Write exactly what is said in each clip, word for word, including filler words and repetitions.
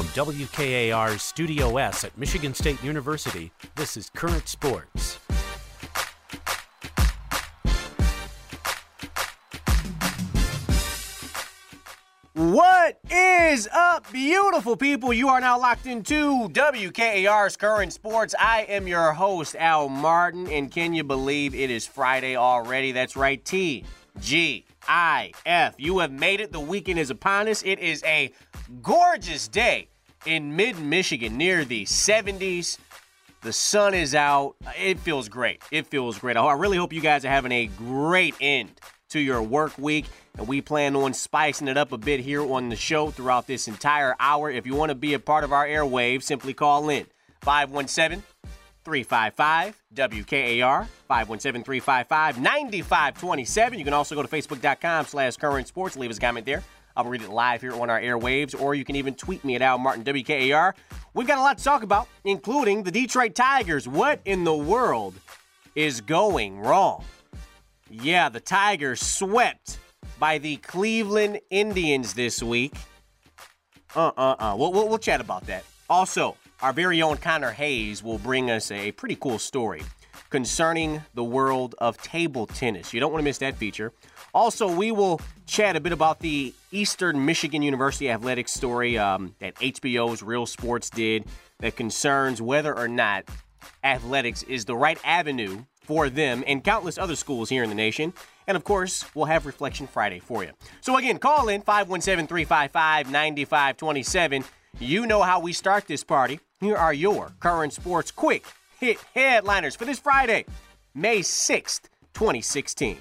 From W K A R's Studio S at Michigan State University, this is Current Sports. What is up, beautiful people? You are now locked into W K A R's Current Sports. I am your host, Al Martin, and can you believe it is Friday already? That's right, T G I F. You have made it. The weekend is upon us. It is a gorgeous day in mid-Michigan, near the seventies. The sun is out. It feels great. It feels great. I really hope you guys are having a great end to your work week, and we plan on spicing it up a bit here on the show throughout this entire hour. If you want to be a part of our airwaves, simply call in five one seven, three five five, W K A R, five one seven, three five five, nine five two seven. You can also go to facebook.com slash current sports. Leave us a comment there. I'll read it live here on our airwaves, or you can even tweet me at Al Martin W K A R. We've got a lot to talk about, including the Detroit Tigers. What in the world is going wrong? Yeah, the Tigers swept by the Cleveland Indians this week. Uh-uh-uh. We'll, we'll, we'll chat about that. Also, our very own Connor Hayes will bring us a pretty cool story concerning the world of table tennis. You don't want to miss that feature. Also, we will chat a bit about the Eastern Michigan University athletics story um, that H B O's Real Sports did that concerns whether or not athletics is the right avenue for them and countless other schools here in the nation. And, of course, we'll have Reflection Friday for you. So, again, call in five one seven, three five five, nine five two seven. You know how we start this party. Here are your Current Sports quick hit headliners for this Friday, May sixth, twenty sixteen.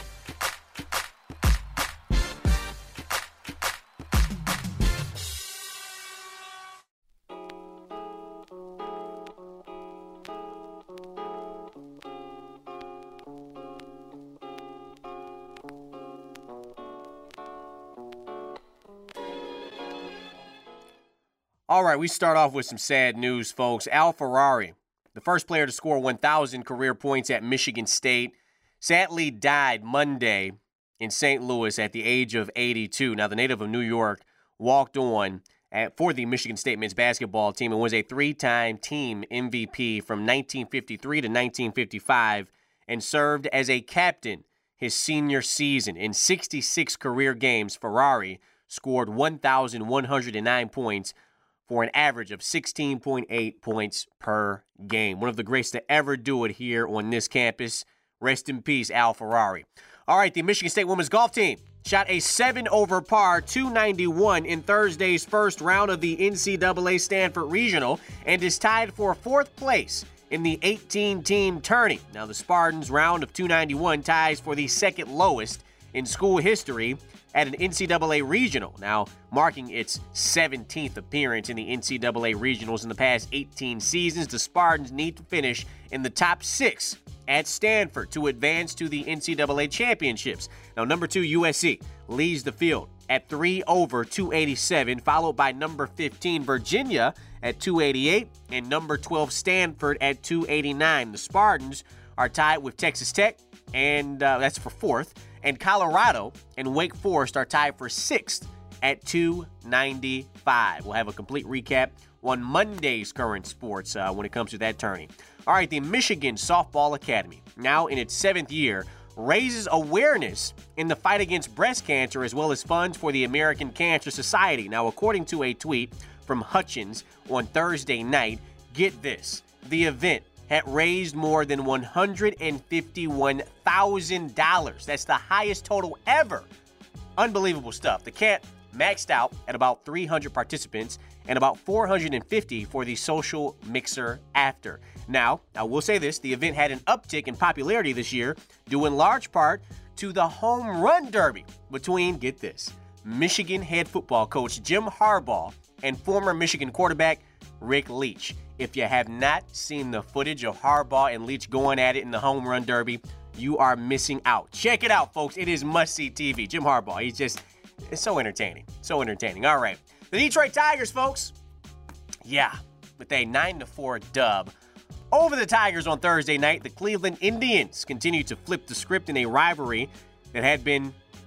All right, we start off with some sad news, folks. Al Ferrari, the first player to score one thousand career points at Michigan State, sadly died Monday in Saint Louis at the age of eighty-two. Now, the native of New York walked on at, for the Michigan State men's basketball team and was a three-time team M V P from nineteen fifty-three to nineteen fifty-five and served as a captain his senior season. In sixty-six career games, Ferrari scored one thousand one hundred nine points for an average of sixteen point eight points per game. One of the greats to ever do it here on this campus. Rest in peace, Al Ferrari. All right, the Michigan State women's golf team shot a seven over par two ninety-one in Thursday's first round of the N C double A Stanford Regional and is tied for fourth place in the eighteen-team tourney. Now, the Spartans' round of two ninety-one ties for the second lowest in school history at an N C double A Regional, now marking its seventeenth appearance in the N C double A Regionals in the past eighteen seasons. The Spartans need to finish in the top six at Stanford to advance to the N C double A Championships. Now, number two, U S C, leads the field at three over two eighty-seven, followed by number fifteen, Virginia, at two eighty-eight, and number twelve, Stanford, at two eighty-nine. The Spartans are tied with Texas Tech, and uh, that's for fourth. And Colorado and Wake Forest are tied for sixth at two ninety-five. We'll have a complete recap on Monday's Current Sports uh, when it comes to that tourney. All right, the Michigan Softball Academy, now in its seventh year, raises awareness in the fight against breast cancer as well as funds for the American Cancer Society. Now, according to a tweet from Hutchins on Thursday night, get this, the event had raised more than one hundred fifty-one thousand dollars. That's the highest total ever. Unbelievable stuff. The camp maxed out at about three hundred participants and about four hundred fifty for the social mixer after. Now, I will say this, the event had an uptick in popularity this year, due in large part to the home run derby between, get this, Michigan head football coach Jim Harbaugh and former Michigan quarterback Rick Leach. If you have not seen the footage of Harbaugh and Leach going at it in the home run derby, you are missing out. Check it out, folks. It is must-see T V. Jim Harbaugh, he's just, it's so entertaining. So entertaining. All right. The Detroit Tigers, folks. Yeah, with a nine to four dub over the Tigers on Thursday night, the Cleveland Indians continue to flip the script in a rivalry that had been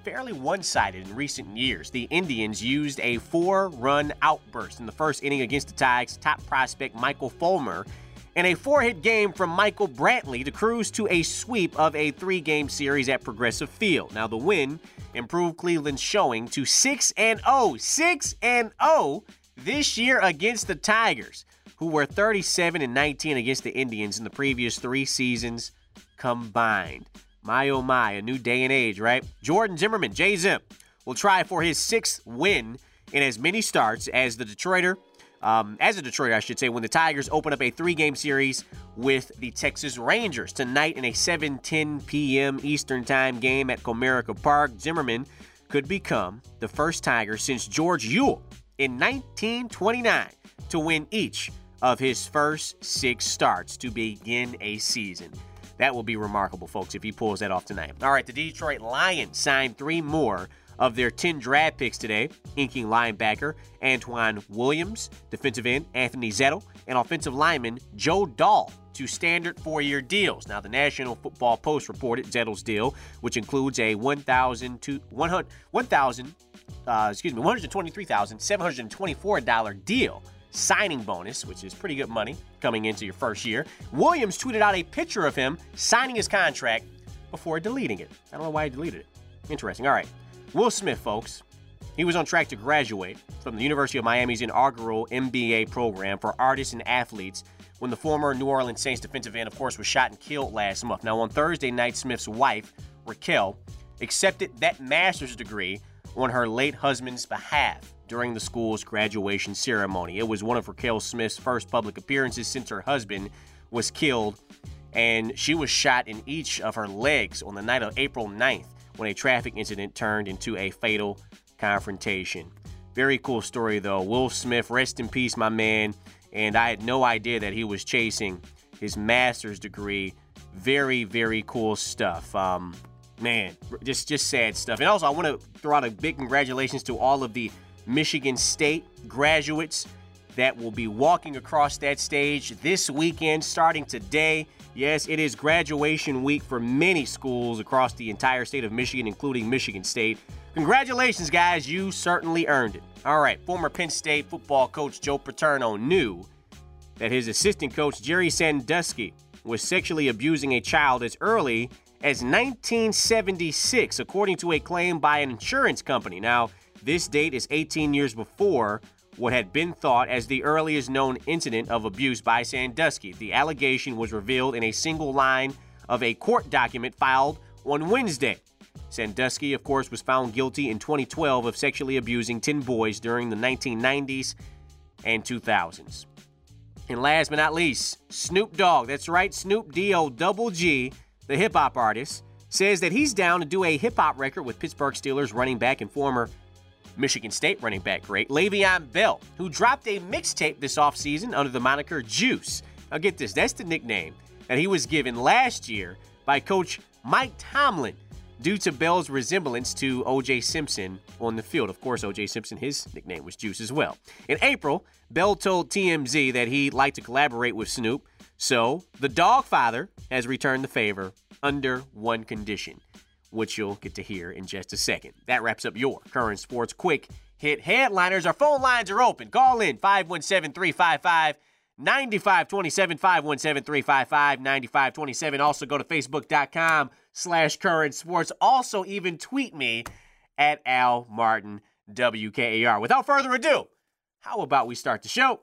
fairly one-sided in recent years. The Indians used a four-run outburst in the first inning against the Tigers' top prospect Michael Fulmer, and a four-hit game from Michael Brantley to cruise to a sweep of a three-game series at Progressive Field. Now, the win improved Cleveland's showing to six and oh, six and oh this year against the Tigers, who were thirty-seven and nineteen against the Indians in the previous three seasons combined. My oh my, a new day and age, right? Jordan Zimmermann, J-Zim, will try for his sixth win in as many starts as the Detroiter, um, as a Detroiter, I should say, when the Tigers open up a three-game series with the Texas Rangers tonight in a seven ten p.m. Eastern Time game at Comerica Park. Zimmermann could become the first Tiger since George Ewell in nineteen twenty-nine to win each of his first six starts to begin a season. That will be remarkable, folks, if he pulls that off tonight. All right, the Detroit Lions signed three more of their ten draft picks today, inking linebacker Antoine Williams, defensive end Anthony Zettel, and offensive lineman Joe Dahl to standard four-year deals. Now, the National Football Post reported Zettel's deal, which includes a one thousand to one hundred, one thousand, uh, excuse me, one hundred twenty-three thousand seven hundred twenty-four dollars deal. Signing bonus, which is pretty good money coming into your first year. Williams tweeted out a picture of him signing his contract before deleting it. I don't know why he deleted it. Interesting. All right. Will Smith, folks. He was on track to graduate from the University of Miami's inaugural M B A program for artists and athletes when the former New Orleans Saints defensive end, of course, was shot and killed last month. Now, on Thursday night, Smith's wife, Raquel, accepted that master's degree on her late husband's behalf during the school's graduation ceremony. It was one of Raquel Smith's first public appearances since her husband was killed, and she was shot in each of her legs on the night of April ninth when a traffic incident turned into a fatal confrontation. Very cool story, though. Will Smith, rest in peace, my man, and I had no idea that he was chasing his master's degree. Very, very cool stuff. Um, man, just, just sad stuff. And also, I want to throw out a big congratulations to all of the Michigan State graduates that will be walking across that stage this weekend, starting today. Yes, it is graduation week for many schools across the entire state of Michigan, including Michigan State. Congratulations, guys. You certainly earned it. All right, former Penn State football coach Joe Paterno knew that his assistant coach Jerry Sandusky was sexually abusing a child as early as nineteen seventy-six, according to a claim by an insurance company. Now, this date is eighteen years before what had been thought as the earliest known incident of abuse by Sandusky. The allegation was revealed in a single line of a court document filed on Wednesday. Sandusky, of course, was found guilty in twenty twelve of sexually abusing ten boys during the nineteen nineties and two thousands. And last but not least, Snoop Dogg, that's right, Snoop D O double G, the hip-hop artist, says that he's down to do a hip-hop record with Pittsburgh Steelers running back and former Michigan State running back great Le'Veon Bell, who dropped a mixtape this offseason under the moniker Juice. Now get this, that's the nickname that he was given last year by Coach Mike Tomlin due to Bell's resemblance to O J Simpson on the field. Of course, O J Simpson, his nickname was Juice as well. In April, Bell told T M Z that he'd like to collaborate with Snoop, so the Dogfather has returned the favor under one condition, which you'll get to hear in just a second. That wraps up your Current Sports Quick Hit Headliners. Our phone lines are open. Call in five one seven, three five five, nine five two seven, five one seven, three five five, nine five two seven. Also go to facebook.com slash current sports. Also even tweet me at Al Martin W K A R. Without further ado, how about we start the show?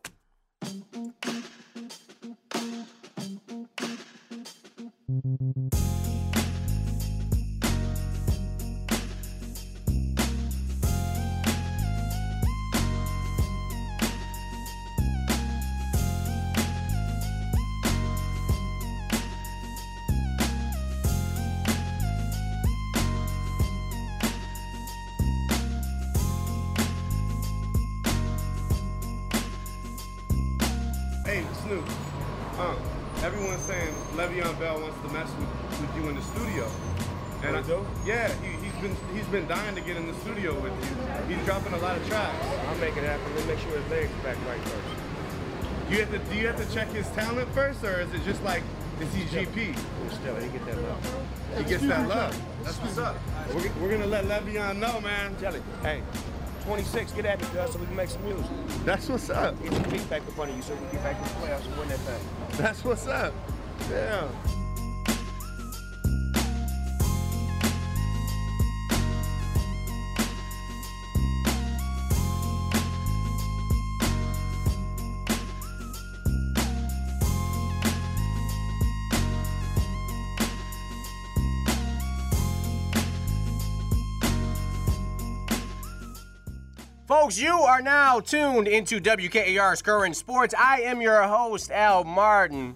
Uh, everyone's saying Le'Veon Bell wants to mess with, with you in the studio. And I, yeah, he, he's been he's been dying to get in the studio with you. He's dropping a lot of tracks. I'll make it happen. Let's make sure his legs back right first. Do you have to do you have to check his talent first, or is it just like Is he G P? Still, he get that love. He gets that love. That's what's up. We're, we're gonna let Le'Veon know, man. Jelly, hey, twenty-six, get at me, cuz, so we can make some music. That's what's up. Get your feet back up under you so we can get back to the playoffs and win that thing. That's what's up. Yeah. Folks, you are now tuned into W K A R's Current Sports. I am your host, Al Martin.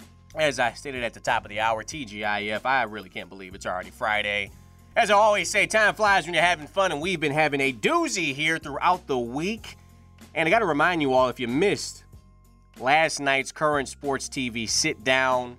As I stated at the top of the hour, T G I F, I really can't believe it's already Friday. As I always say, time flies when you're having fun, and we've been having a doozy here throughout the week. And I got to remind you all, if you missed last night's Current Sports T V sit-down,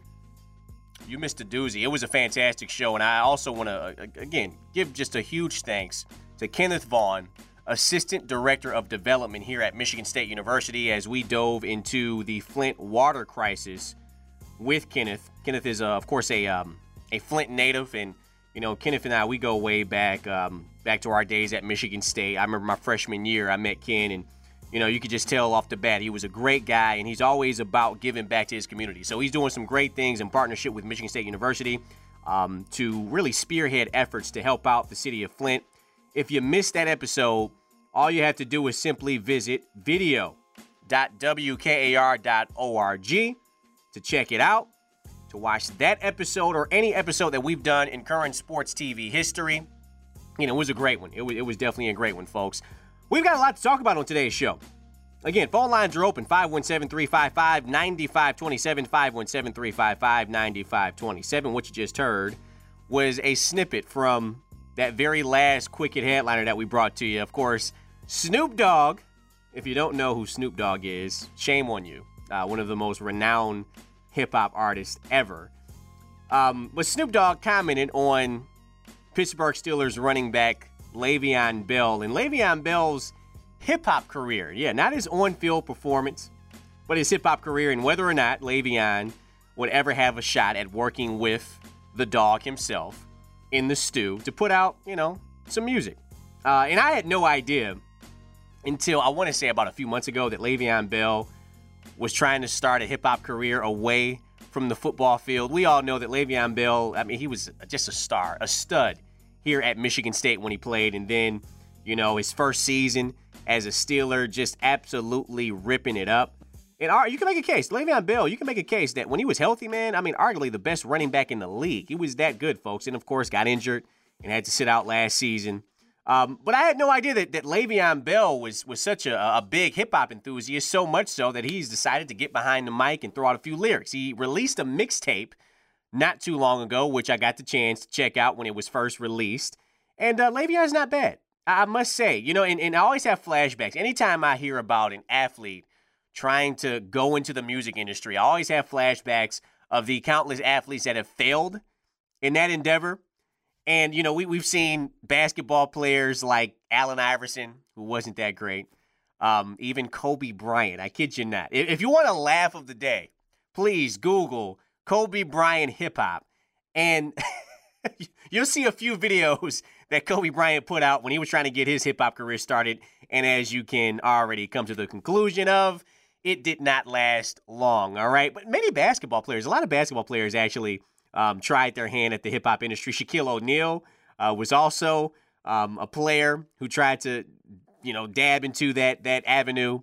you missed a doozy. It was a fantastic show, and I also want to, again, give just a huge thanks to Kenneth Vaughn, Assistant Director of Development here at Michigan State University, as we dove into the Flint water crisis with Kenneth. Kenneth is, uh, of course, a um, a Flint native, and, you know, Kenneth and I, we go way back, um, back to our days at Michigan State. I remember my freshman year, I met Ken, and, you know, you could just tell off the bat he was a great guy, and he's always about giving back to his community. So he's doing some great things in partnership with Michigan State University um, to really spearhead efforts to help out the city of Flint. If you missed that episode, all you have to do is simply visit video dot w k a r dot org to check it out, to watch that episode or any episode that we've done in Current Sports T V history. You know, it was a great one. It was, it was definitely a great one, folks. We've got a lot to talk about on today's show. Again, phone lines are open, five one seven, three five five, nine five two seven, five one seven, three five five, nine five two seven. What you just heard was a snippet from that very last Quick Hit headliner that we brought to you. Of course, Snoop Dogg, if you don't know who Snoop Dogg is, shame on you. Uh, one of the most renowned hip-hop artists ever. Um, but Snoop Dogg commented on Pittsburgh Steelers running back Le'Veon Bell and Le'Veon Bell's hip-hop career. Yeah, not his on-field performance, but his hip-hop career, and whether or not Le'Veon would ever have a shot at working with the dog himself in the stew to put out, you know, some music. Uh, and I had no idea until, I want to say, about a few months ago that Le'Veon Bell was trying to start a hip-hop career away from the football field. We all know that Le'Veon Bell, I mean, he was just a star, a stud here at Michigan State when he played. And then, you know, his first season as a Steeler, just absolutely ripping it up. And you can make a case, Le'Veon Bell, you can make a case that when he was healthy, man, I mean, arguably the best running back in the league. He was that good, folks. And, of course, got injured and had to sit out last season. Um, but I had no idea that, that Le'Veon Bell was was such a, a big hip-hop enthusiast, so much so that he's decided to get behind the mic and throw out a few lyrics. He released a mixtape not too long ago, which I got the chance to check out when it was first released. And uh, Le'Veon's not bad, I must say. You know, and, and I always have flashbacks. Anytime I hear about an athlete trying to go into the music industry, I always have flashbacks of the countless athletes that have failed in that endeavor. And, you know, we, we've seen basketball players like Allen Iverson, who wasn't that great, um, even Kobe Bryant. I kid you not. If, if you want a laugh of the day, please Google Kobe Bryant hip-hop. And you'll see a few videos that Kobe Bryant put out when he was trying to get his hip-hop career started. And as you can already come to the conclusion of, it did not last long, all right? But many basketball players, a lot of basketball players actually Um, tried their hand at the hip-hop industry. Shaquille O'Neal uh, was also um, a player who tried to, you know, dab into that that avenue.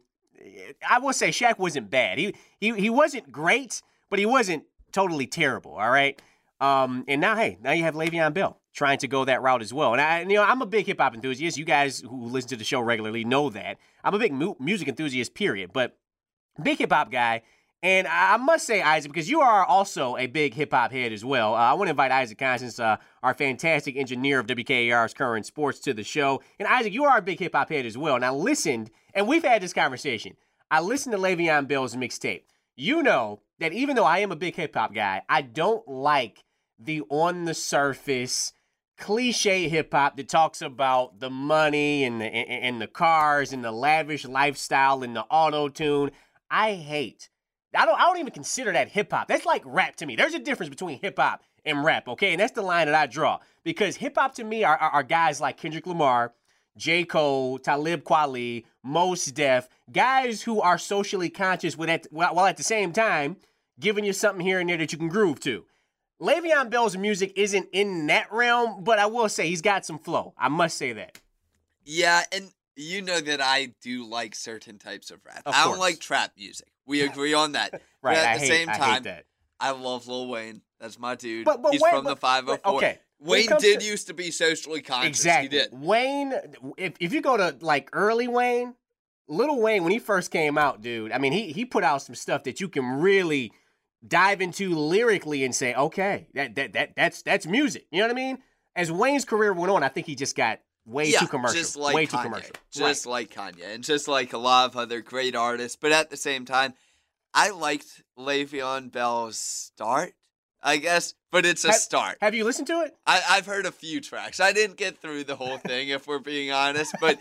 I will say Shaq wasn't bad. He he he wasn't great, but he wasn't totally terrible, all right? Um, and now, hey, now you have Le'Veon Bell trying to go that route as well. And, I, you know, I'm a big hip-hop enthusiast. You guys who listen to the show regularly know that. I'm a big mu- music enthusiast, period. But big hip-hop guy. And I must say, Isaac, because you are also a big hip-hop head as well, uh, I want to invite Isaac Constance, uh, our fantastic engineer of W K A R's Current Sports, to the show. And Isaac, you are a big hip-hop head as well. And I listened, and we've had this conversation. I listened to Le'Veon Bell's mixtape. You know that even though I am a big hip-hop guy, I don't like the on-the-surface, cliche hip-hop that talks about the money and the, and the cars and the lavish lifestyle and the auto-tune. I hate I don't I don't even consider that hip hop. That's like rap to me. There's a difference between hip hop and rap, okay? And that's the line that I draw. Because hip hop to me are, are, are guys like Kendrick Lamar, J. Cole, Talib Kweli, Mos Def, guys who are socially conscious with at, while at the same time giving you something here and there that you can groove to. Le'Veon Bell's music isn't in that realm, but I will say he's got some flow. I must say that. Yeah, and you know that I do like certain types of rap. Of I course. don't like trap music. We agree on that. Right, But at I the hate, same I time, hate that. I love Lil Wayne. That's my dude. But- but He's Wayne- from the but- five oh four. okay. When it Wayne comes did to- used to be socially conscious. Exactly. He did. Wayne, if, if you go to like early Wayne, Little Wayne, when he first came out, dude, I mean, he he put out some stuff that you can really dive into lyrically and say, okay, that that that that's that's music. You know what I mean? As Wayne's career went on, I think he just got way yeah, too commercial. just like way Kanye. too commercial. Just like Kanye. And just like a lot of other great artists. But at the same time, I liked Le'Veon Bell's start, I guess. But it's a Have- start. Have you listened to it? I, I've heard a few tracks. I didn't get through the whole thing, if we're being honest, but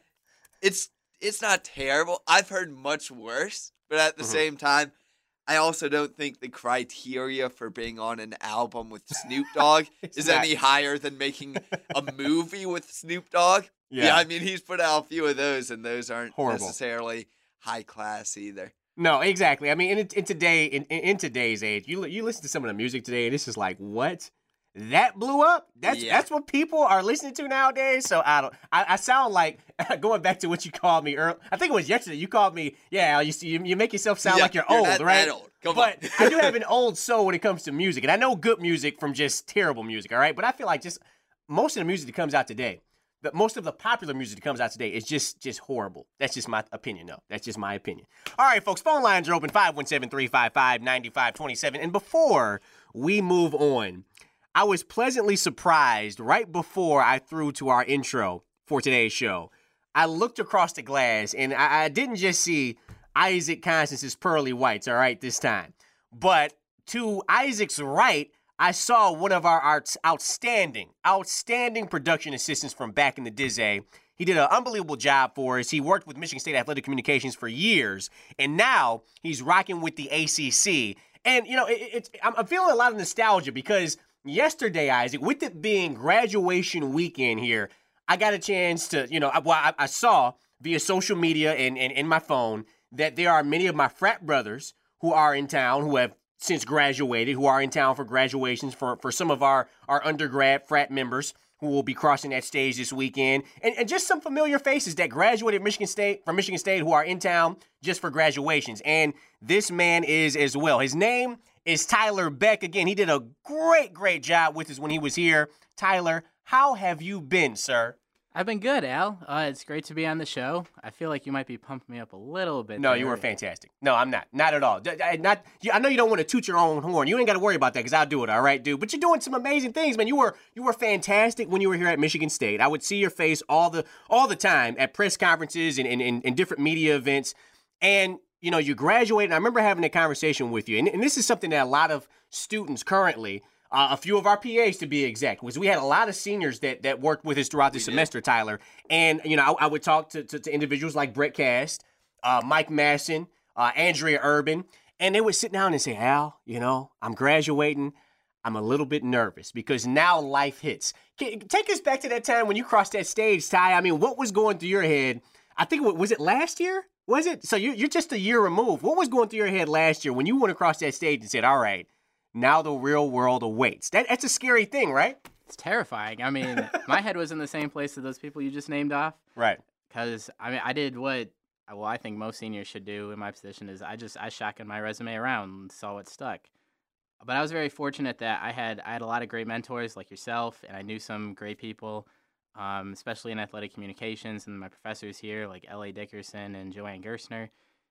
it's it's not terrible. I've heard much worse, but at the Mhm. same time, I also don't think the criteria for being on an album with Snoop Dogg It's is not. any higher than making a movie with Snoop Dogg. Yeah. I mean, he's put out a few of those, and those aren't Horrible. necessarily high class either. No, exactly. I mean, in, in today, in, in today's age, you li- you listen to some of the music today, and it's just like, what? That blew up? That's Yeah. that's what people are listening to nowadays. So I don't. I, I sound like going back to what you called me earlier. I think it was yesterday. You called me. Yeah, you see, you, you make yourself sound Yeah, like you're, you're old, not right? that old. Come but on. I do have an old soul when it comes to music, and I know good music from just terrible music. All right, but I feel like just most of the music that comes out today, but most of the popular music that comes out today is just just horrible. That's just my opinion, though. That's just my opinion. All right, folks, phone lines are open, five one seven, three five five, nine five two seven. And before we move on, I was pleasantly surprised right before I threw to our intro for today's show. I looked across the glass, and I, I didn't just see Isaac Constance's pearly whites, all right, this time. But to Isaac's right, I saw one of our, our outstanding, outstanding production assistants from back in the Dizzy. He did an unbelievable job for us. He worked with Michigan State Athletic Communications for years, and now he's rocking with the A C C. And, you know, it, it's I'm, I'm feeling a lot of nostalgia because yesterday, Isaac, with it being graduation weekend here, I got a chance to, you know, I, well, I, I saw via social media and, and in my phone that there are many of my frat brothers who are in town who have since graduated, who are in town for graduations for, for some of our, our undergrad frat members who will be crossing that stage this weekend. And, and just some familiar faces that graduated Michigan State from Michigan State who are in town just for graduations. And this man is as well. His name is Tyler Beck. Again, he did a great, great job with us when he was here. Tyler, how have you been, sir? I've been good, Al. Uh, it's great to be on the show. I feel like you might be pumping me up a little bit. No, there. you were fantastic. No, I'm not. Not at all. D- d- Not. you- I know you don't want to toot your own horn. You ain't got to worry about that because I'll do it. All right, dude. But you're doing some amazing things, man. You were you were fantastic when you were here at Michigan State. I would see your face all the all the time at press conferences and and, and, and different media events. And you know, you graduated. And I remember having a conversation with you, and, and this is something that a lot of students currently. Uh, a few of our P As, to be exact, because we had a lot of seniors that that worked with us throughout the semester, Tyler. And, you know, I, I would talk to, to, to individuals like Brett Cast, uh, Mike Masson, uh, Andrea Urban, and they would sit down and say, Al, you know, I'm graduating. I'm a little bit nervous because now life hits. Can, take us back to that time when you crossed that stage, Ty. I mean, what was going through your head? I think, it was, was it last year? Was it? So you're, you're just a year removed. What was going through your head last year when you went across that stage and said, all right, now the real world awaits? That, that's a scary thing, right? It's terrifying. I mean, my head was in the same place as those people you just named off. Right. Because, I mean, I did what, well, I think most seniors should do in my position is I just, I shotgunned my resume around and saw what stuck. But I was very fortunate that I had, I had a lot of great mentors like yourself, and I knew some great people, um, especially in athletic communications, and my professors here like L A Dickerson and Joanne Gerstner.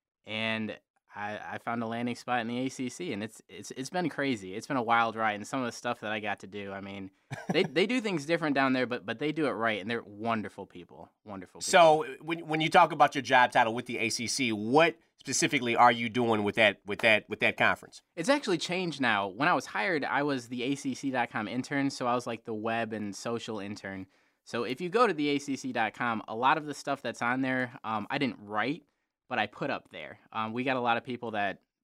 And I, I found a landing spot in the A C C, and it's it's it's been crazy. It's been a wild ride, and some of the stuff that I got to do. I mean, they they do things different down there, but but they do it right, and they're wonderful people. Wonderful people. So when when you talk about your job title with the A C C, what specifically are you doing with that with that with that conference? It's actually changed now. When I was hired, I was the A C C dot com intern, so I was like the web and social intern. So if you go to the A C C dot com, a lot of the stuff that's on there, um, I didn't write, but I put up there. Um, we got a lot of people that,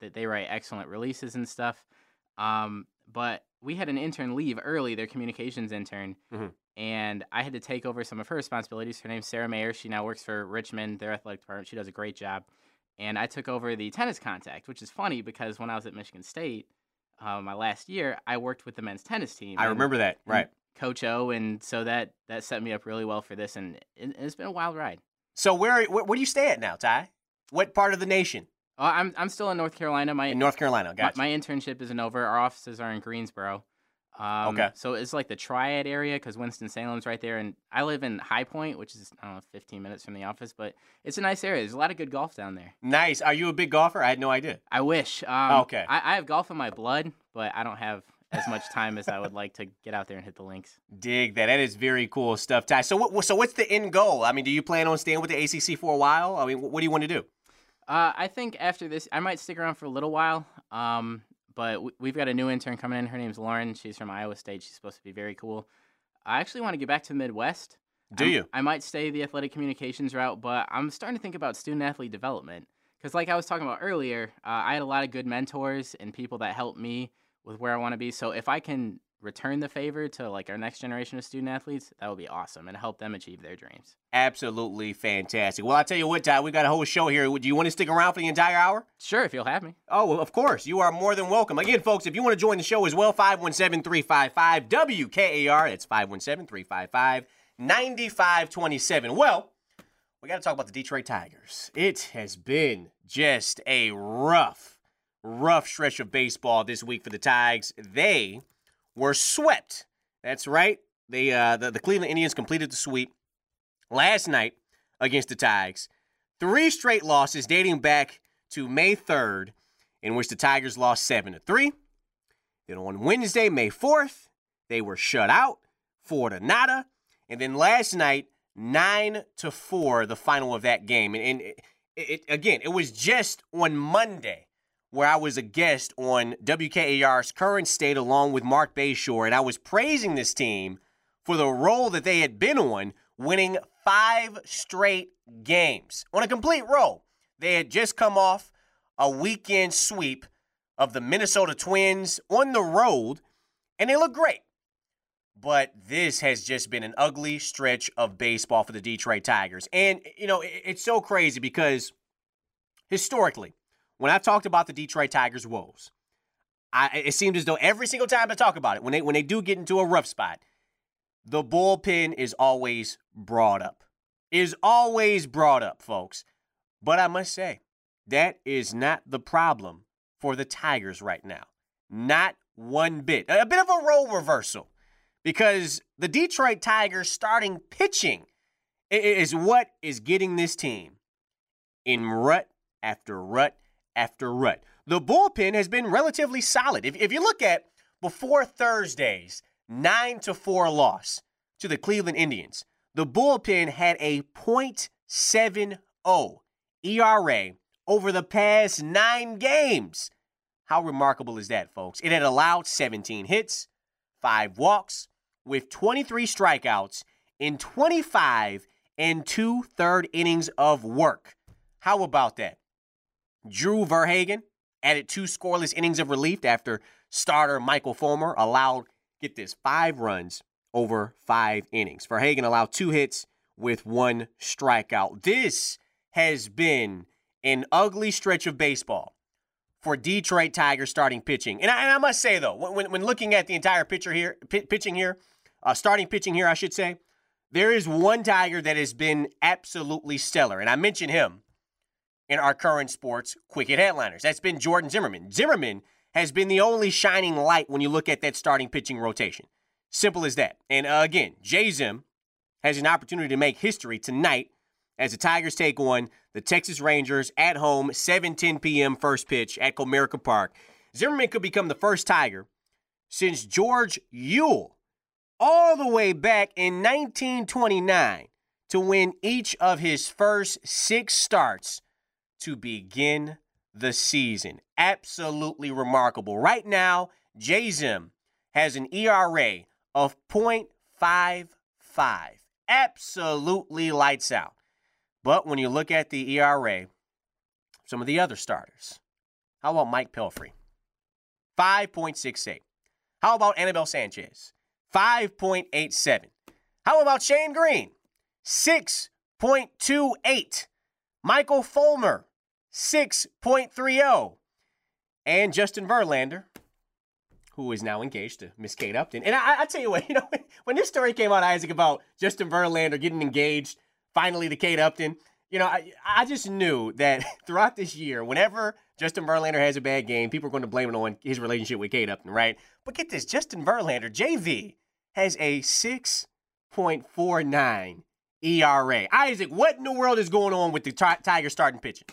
that they write excellent releases and stuff. Um, but we had an intern leave early, their communications intern, mm-hmm. and I had to take over some of her responsibilities. Her name's Sarah Mayer. She now works for Richmond, their athletic department. She does a great job. And I took over the tennis contact, which is funny because when I was at Michigan State, uh, my last year, I worked with the men's tennis team. I and, remember that, right. Coach O, and so that, that set me up really well for this, and it, it's been a wild ride. So where, where where do you stay at now, Ty? What part of the nation? Oh, I'm I'm still in North Carolina. My in North Carolina, gotcha. My, my internship isn't over. Our offices are in Greensboro. Um, okay. So it's like the Triad area because Winston-Salem's right there, and I live in High Point, which is I don't know fifteen minutes from the office, but it's a nice area. There's a lot of good golf down there. Nice. Are you a big golfer? I had no idea. I wish. Um, okay. I, I have golf in my blood, but I don't have as much time as I would like to get out there and hit the links. Dig that. That is very cool stuff, Ty. So what? So what's the end goal? I mean, do you plan on staying with the A C C for a while? I mean, what do you want to do? Uh, I think after this, I might stick around for a little while. Um, but w- we've got a new intern coming in. Her name's Lauren. She's from Iowa State. She's supposed to be very cool. I actually want to get back to the Midwest. Do I'm, you? I might stay the athletic communications route, but I'm starting to think about student athlete development. Because like I was talking about earlier, uh, I had a lot of good mentors and people that helped me with where I want to be. So if I can return the favor to like our next generation of student athletes, that would be awesome and help them achieve their dreams. Absolutely fantastic. Well, I'll tell you what, Ty, we've got a whole show here. Do you want to stick around for the entire hour? Sure, if you'll have me. Oh, well, of course. You are more than welcome. Again, folks, if you want to join the show as well, five one seven, three five five, W K A R. That's five one seven, three five five, nine five two seven. Well, we got to talk about the Detroit Tigers. It has been just a rough, rough stretch of baseball this week for the Tigers. They were swept. That's right. They uh, the, the Cleveland Indians completed the sweep last night against the Tigers. Three straight losses dating back to May third, in which the Tigers lost seven to three. Then on Wednesday, May fourth, they were shut out four to nada. And then last night, nine to four, the final of that game. And, and it, it, again, it was just on Monday where I was a guest on W K A R's Current State along with Mark Bayshore, and I was praising this team for the role that they had been on, winning five straight games on a complete roll. They had just come off a weekend sweep of the Minnesota Twins on the road, and they look great. But this has just been an ugly stretch of baseball for the Detroit Tigers. And, you know, it's so crazy because historically, when I've talked about the Detroit Tigers' woes, I, it seems as though every single time I talk about it, when they when they do get into a rough spot, the bullpen is always brought up. Is always brought up, folks. But I must say, that is not the problem for the Tigers right now. Not one bit. A bit of a role reversal. Because the Detroit Tigers starting pitching is what is getting this team in rut after rut after rut. The bullpen has been relatively solid. If, if you look at before Thursday's nine to four loss to the Cleveland Indians, the bullpen had a point seven oh E R A over the past nine games. How remarkable is that, folks? It had allowed seventeen hits, five walks, with twenty-three strikeouts in twenty-five and two-third innings of work. How about that? Drew Verhagen added two scoreless innings of relief after starter Michael Fulmer allowed, get this, five runs over five innings. Verhagen allowed two hits with one strikeout. This has been an ugly stretch of baseball for Detroit Tigers starting pitching. And I, and I must say, though, when, when looking at the entire pitcher here, p- pitching here, uh, starting pitching here, I should say, there is one Tiger that has been absolutely stellar. And I mentioned him in our Current Sports Quick Hit Headliners. That's been Jordan Zimmermann. Zimmermann has been the only shining light when you look at that starting pitching rotation. Simple as that. And uh, again, J-Zim has an opportunity to make history tonight as the Tigers take on the Texas Rangers at home, seven ten p.m. first pitch at Comerica Park. Zimmermann could become the first Tiger since George Ewell all the way back in nineteen twenty-nine to win each of his first six starts to begin the season. Absolutely remarkable. Right now, J-Zim has an E R A of point five five. Absolutely lights out. But when you look at the E R A, some of the other starters, How about Mike Pelfrey? five point six eight. How about Anibal Sanchez? five point eight seven. How about Shane Green? six point two eight. Michael Fulmer, six point three oh. And Justin Verlander, who is now engaged to Miss Kate Upton. And I, I tell you what, you know, when this story came out, Isaac, about Justin Verlander getting engaged finally to Kate Upton, you know, I, I just knew that throughout this year, whenever Justin Verlander has a bad game, people are going to blame it on his relationship with Kate Upton, right? But get this, Justin Verlander, J V, has a six point four nine E R A. Isaac, what in the world is going on with the t- Tigers starting pitching?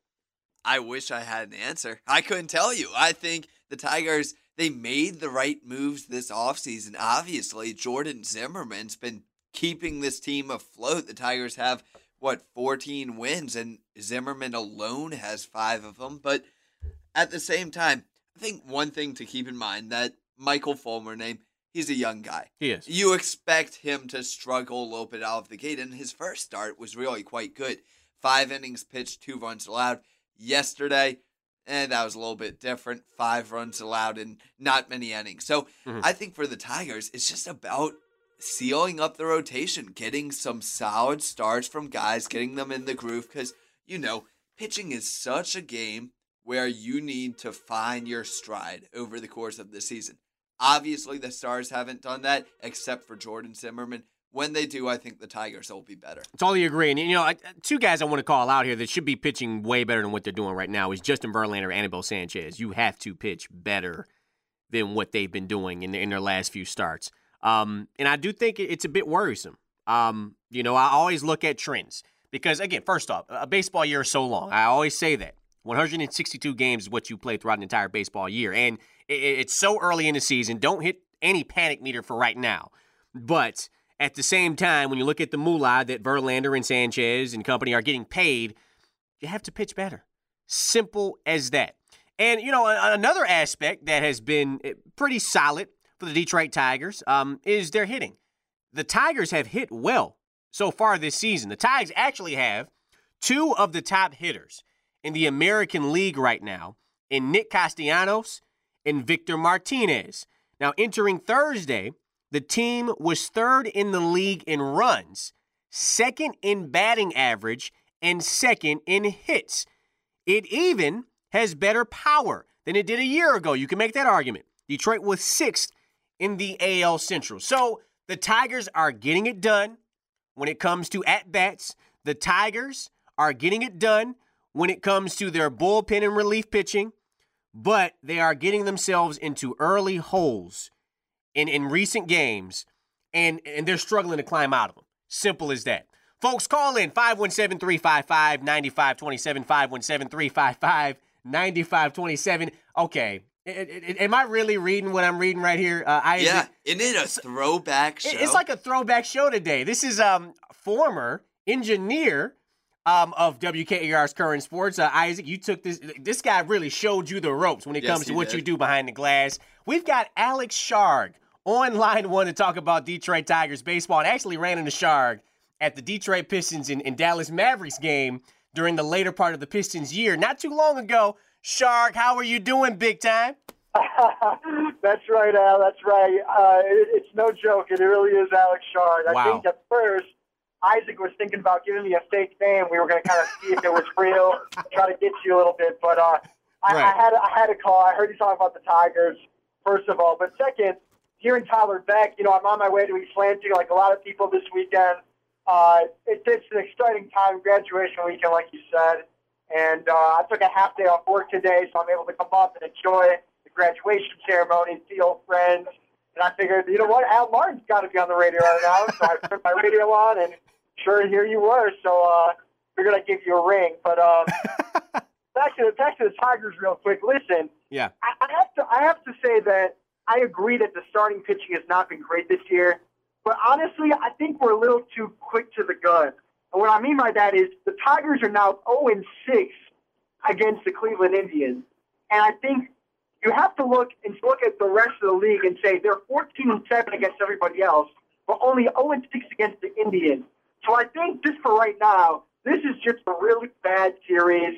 I wish I had an answer. I couldn't tell you. I think the Tigers, they made the right moves this offseason. Obviously, Jordan Zimmerman's been keeping this team afloat. The Tigers have, what, fourteen wins, and Zimmerman alone has five of them. But at the same time, I think one thing to keep in mind, that Michael Fulmer name, he's a young guy. He is. You expect him to struggle a little bit out of the gate, and his first start was really quite good. Five innings pitched, two runs allowed. Yesterday, and that was a little bit different. Five runs allowed in not many innings. So mm-hmm. I think for the Tigers, it's just about sealing up the rotation, getting some solid starts from guys, getting them in the groove, because, you know, pitching is such a game where you need to find your stride over the course of the season. Obviously, the Stars haven't done that, except for Jordan Zimmerman. When they do, I think the Tigers will be better. Totally agree. And, you know, two guys I want to call out here that should be pitching way better than what they're doing right now is Justin Verlander and Anibal Sanchez. You have to pitch better than what they've been doing in, in their last few starts. Um, and I do think it's a bit worrisome. Um, you know, I always look at trends because, again, first off, a baseball year is so long. I always say that. one hundred sixty-two games is what you play throughout an entire baseball year. And it, it's so early in the season. Don't hit any panic meter for right now. But at the same time, when you look at the moolah that Verlander and Sanchez and company are getting paid, you have to pitch better. Simple as that. And, you know, another aspect that has been pretty solid for the Detroit Tigers um, is their hitting. The Tigers have hit well so far this season. The Tigers actually have two of the top hitters in the American League right now in Nick Castellanos and Victor Martinez. Now, entering Thursday, the team was third in the league in runs, second in batting average, and second in hits. It even has better power than it did a year ago. You can make that argument. Detroit was sixth in the A L Central. So the Tigers are getting it done when it comes to at-bats. The Tigers are getting it done when it comes to their bullpen and relief pitching, but they are getting themselves into early holes in, in recent games, and, and they're struggling to climb out of them. Simple as that. Folks, call in five one seven, three five five, nine five two seven, five one seven, three five five, nine five two seven. Okay, it, it, am I really reading what I'm reading right here? Uh, Isaac? Yeah, isn't it a throwback show? It's like a throwback show today. This is um former engineer um of W K A R's Current Sports. Uh, Isaac, you took this. This guy really showed you the ropes when it Yes, comes to he what did. you do behind the glass. We've got Alex Sharg on line one to talk about Detroit Tigers baseball, and actually ran into Sharg at the Detroit Pistons and, and Dallas Mavericks game during the later part of the Pistons year not too long ago. Sharg, how are you doing, big time? That's right, Al. That's right. Uh, it, it's no joke. It really is Alex Sharg. I Wow. think at first Isaac was thinking about giving me a fake name. We were going to kind of see if it was real, try to get you a little bit. But uh, I, Right. I had I had a call. I heard you talking about the Tigers, first of all. But second, hearing Tyler Beck, you know, I'm on my way to East Lansing like a lot of people this weekend. Uh, it, it's an exciting time, graduation weekend, like you said. And uh, I took a half day off work today, so I'm able to come up and enjoy the graduation ceremony, see old friends. And I figured, you know what, Al Martin's got to be on the radio right now. So I turned my radio on, and sure, here you were. So uh, figured I'd give you a ring. But um, back to the back to the Tigers, real quick. Listen, Yeah. I, I have to I have to say that I agree that the starting pitching has not been great this year. But honestly, I think we're a little too quick to the gun. And what I mean by that is the Tigers are now oh and six against the Cleveland Indians. And I think you have to look and look at the rest of the league and say they're fourteen and seven against everybody else, but only oh and six against the Indians. So I think just for right now, this is just a really bad series.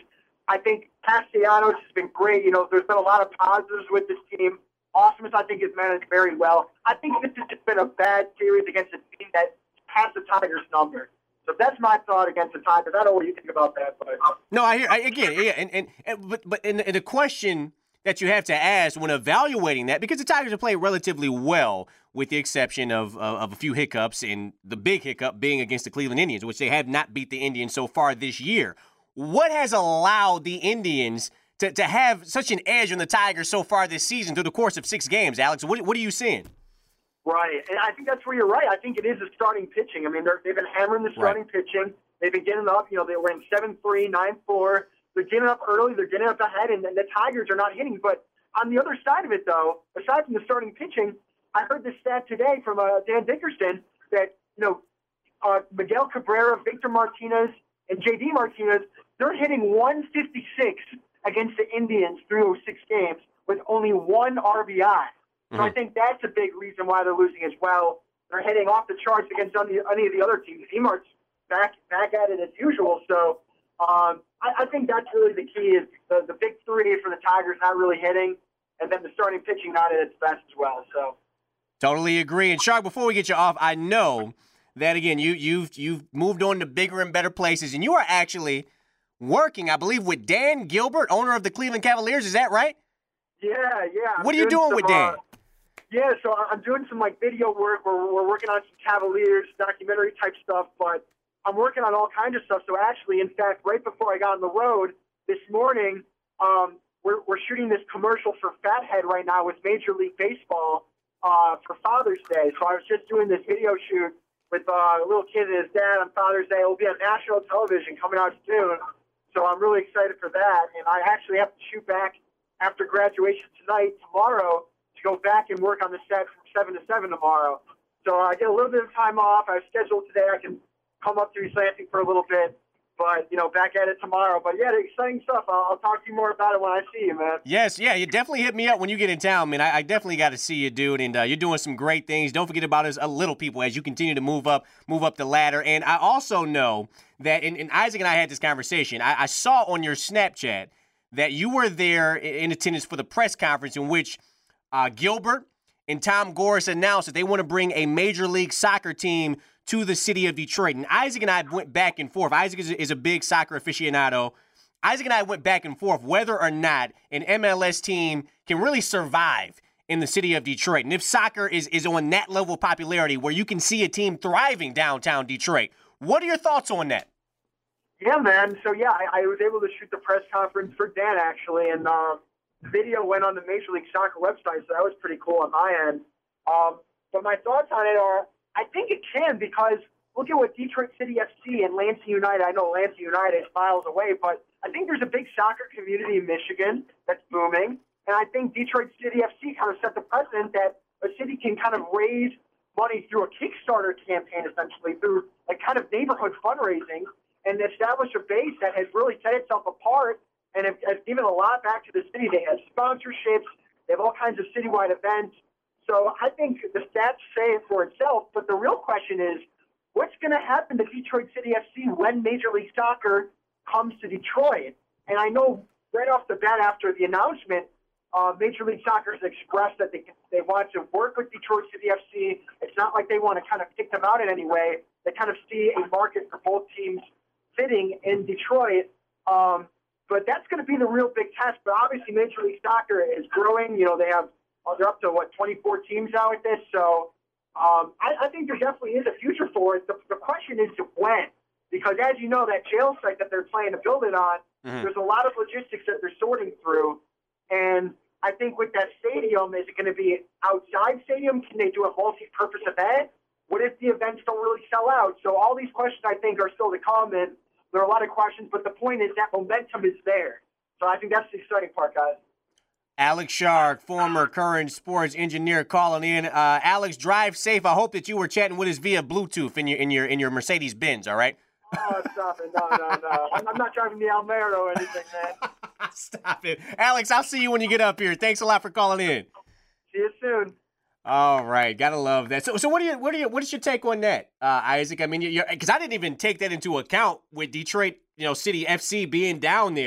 I think Castellanos has been great. You know, there's been a lot of positives with this team. Awesomeness, I think, is managed very well. I think this has just been a bad series against a team that has the Tigers' number. So that's my thought against the Tigers. I don't know what you think about that, but no, I hear I, again, yeah, and and, and but but in the, in the question that you have to ask when evaluating that, because the Tigers have played relatively well, with the exception of uh, of a few hiccups, and the big hiccup being against the Cleveland Indians, which they have not beat the Indians so far this year. What has allowed the Indians to, to have such an edge on the Tigers so far this season through the course of six games, Alex? What, what are you seeing? Right, and I think that's where you're right. I think it is the starting pitching. I mean, they're, they've been hammering the starting right. pitching. They've been getting up. You know, they were in seven three, nine four. They're getting up early. They're getting up ahead, and the Tigers are not hitting. But on the other side of it, though, aside from the starting pitching, I heard this stat today from uh, Dan Dickerson that, you know, uh, Miguel Cabrera, Victor Martinez, and J D Martinez, they're hitting one fifty-six against the Indians through six games with only one R B I. Mm-hmm. So I think that's a big reason why they're losing as well. They're hitting off the charts against any, any of the other teams. E-Mart's back, back at it as usual. So um, I, I think that's really the key is the, the big three for the Tigers not really hitting, and then the starting pitching not at its best as well. So totally agree. And Shark, before we get you off, I know that, again, you, you've you've moved on to bigger and better places, and you are actually working, I believe, with Dan Gilbert, owner of the Cleveland Cavaliers. Is that right? Yeah, yeah. I'm what are you doing, doing some, with Dan? Uh, yeah, so I'm doing some, like, video work. We're, we're working on some Cavaliers, documentary-type stuff, but I'm working on all kinds of stuff. So actually, in fact, right before I got on the road this morning, um, we're, we're shooting this commercial for Fathead right now with Major League Baseball uh, for Father's Day. So I was just doing this video shoot with uh, a little kid and his dad on Father's Day. It will be on national television coming out soon. So I'm really excited for that. And I actually have to shoot back after graduation tonight, tomorrow, to go back and work on the set from seven to seven tomorrow. So I get a little bit of time off. I have scheduled today. I can come up to East Lansing for a little bit. But, you know, back at it tomorrow. But, yeah, exciting stuff. I'll, I'll talk to you more about it when I see you, man. Yes, yeah, you definitely hit me up when you get in town, man. I, I definitely got to see you, dude. And uh, you're doing some great things. Don't forget about us, uh, little people, as you continue to move up, move up the ladder. And I also know that, and, and Isaac and I had this conversation, I, I saw on your Snapchat that you were there in attendance for the press conference in which uh, Gilbert and Tom Gores announced that they want to bring a Major League Soccer team to the city of Detroit. And Isaac and I went back and forth. Isaac is a, is a big soccer aficionado. Isaac and I went back and forth whether or not an M L S team can really survive in the city of Detroit. And if soccer is, is on that level of popularity where you can see a team thriving downtown Detroit. What are your thoughts on that? Yeah, man. So, yeah, I, I was able to shoot the press conference for Dan, actually, and uh, the video went on the Major League Soccer website, so that was pretty cool on my end. Um, but my thoughts on it are, I think it can, because look at what Detroit City F C and Lansing United, I know Lansing United is miles away, but I think there's a big soccer community in Michigan that's booming, and I think Detroit City F C kind of set the precedent that a city can kind of raise money through a Kickstarter campaign, essentially, through like kind of neighborhood fundraising, and establish a base that has really set itself apart and have, has given a lot back to the city. They have sponsorships. They have all kinds of citywide events. So I think the stats say it for itself, but the real question is, what's going to happen to Detroit City F C when Major League Soccer comes to Detroit? And I know right off the bat after the announcement, uh, Major League Soccer has expressed that they they want to work with Detroit City F C. It's not like they want to kind of kick them out in any way. They kind of see a market for both teams fitting in Detroit. Um, but that's going to be the real big test. But obviously Major League Soccer is growing. You know, they have uh, they're up to, what, twenty-four teams now with this. So um, I, I think there definitely is a future for it. The, the question is when. Because as you know, that jail site that they're planning to build it on, mm-hmm. there's a lot of logistics that they're sorting through. And I think with that stadium, is it going to be outside stadium? Can they do a multi-purpose event? What if the events don't really sell out? So all these questions, I think, are still to come, and there are a lot of questions, but the point is that momentum is there. So I think that's the exciting part, guys. Alex Shark, former current sports engineer, calling in. Uh, Alex, drive safe. I hope that you were chatting with us via Bluetooth in your in your in your Mercedes Benz. All right. Oh, stop it! No, no, no. I'm, I'm not driving the Almero or anything, man. Stop it, Alex. I'll see you when you get up here. Thanks a lot for calling in. See you soon. All right, gotta love that. So, so what do you, what do you, what is your take on that, uh, Isaac? I mean, you're because I didn't even take that into account with Detroit, you know, City F C being down there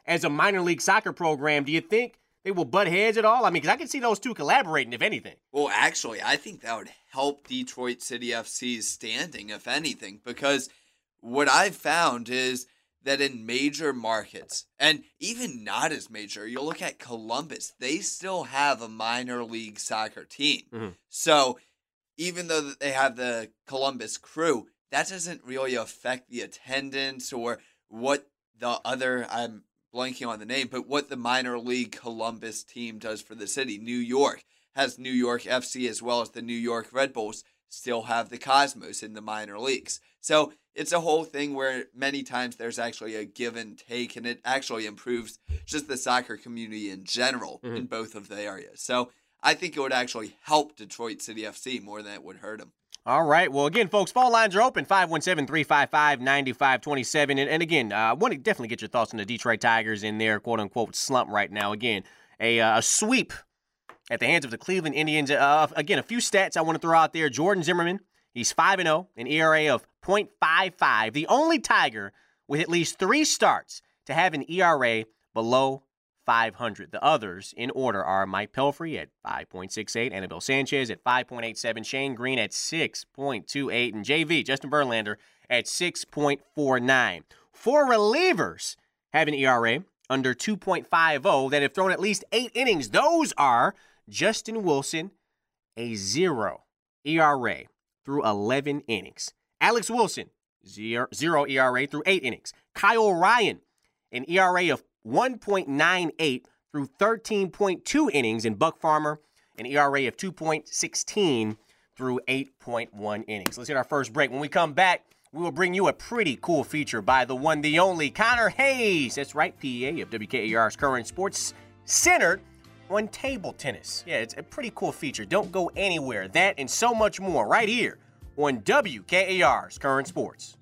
as a minor league soccer program. Do you think they will butt heads at all? I mean, because I can see those two collaborating, if anything. Well, actually, I think that would help Detroit City F C's standing, if anything, because what I've found is that in major markets, and even not as major, you'll look at Columbus, they still have a minor league soccer team. Mm-hmm. So even though they have the Columbus Crew, that doesn't really affect the attendance or what the other, I'm blanking on the name, but what the minor league Columbus team does for the city. New York has New York F C as well as the New York Red Bulls still have the Cosmos in the minor leagues. So it's a whole thing where many times there's actually a give and take, and it actually improves just the soccer community in general mm-hmm. in both of the areas. So I think it would actually help Detroit City F C more than it would hurt them. All right. Well, again, folks, phone lines are open, five one seven, three five five, nine five two seven. And, and again, I uh, want to definitely get your thoughts on the Detroit Tigers in their quote-unquote slump right now. Again, a, uh, a sweep at the hands of the Cleveland Indians. Uh, again, a few stats I want to throw out there. Jordan Zimmerman, he's five and oh, an E R A of point five five. The only Tiger with at least three starts to have an E R A below five hundred. The others in order are Mike Pelfrey at five point six eight, Anibal Sanchez at five point eight seven, Shane Green at six point two eight, and J V, Justin Verlander, at six point four nine. Four relievers have an E R A under two point five oh that have thrown at least eight innings. Those are Justin Wilson, a zero E R A through eleven innings. Alex Wilson, zero, zero E R A through eight innings. Kyle Ryan, an E R A of one point nine eight through thirteen point two innings. And Buck Farmer, an E R A of two point one six through eight point one innings. Let's hit our first break. When we come back, we will bring you a pretty cool feature by the one, the only, Connor Hayes. That's right, P A of W K A R's Current Sports, centered on table tennis. Yeah, it's a pretty cool feature. Don't go anywhere. That and so much more right here on W K A R's Current Sports.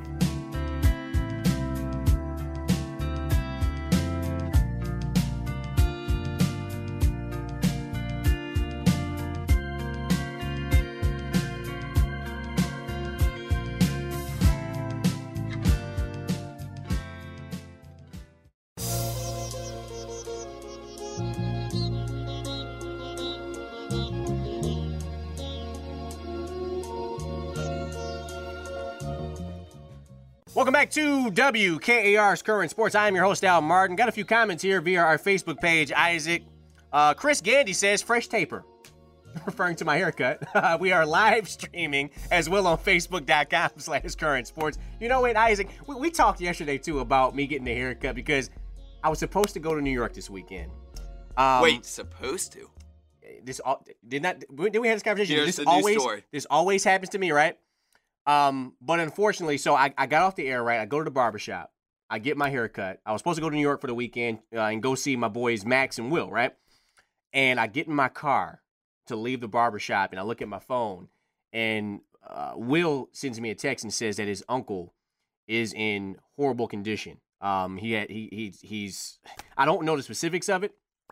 Welcome back to W K A R's Current Sports. I am your host, Al Martin. Got a few comments here via our Facebook page. Isaac, uh, Chris Gandy says, fresh taper, referring to my haircut. Uh, we are live streaming as well on Facebook.com slash Current Sports. You know what, Isaac, we, we talked yesterday, too, about me getting a haircut because I was supposed to go to New York this weekend. Um, Wait, supposed to? This did not. Did we have this conversation? Here's this the always, new story. This always happens to me, right? Um, but unfortunately, so I, I got off the air, right? I go to the barbershop. I get my hair cut. I was supposed to go to New York for the weekend uh, and go see my boys Max and Will, right? And I get in my car to leave the barbershop, and I look at my phone, and uh, Will sends me a text and says that his uncle is in horrible condition. Um, he had he he he's I don't know the specifics of it.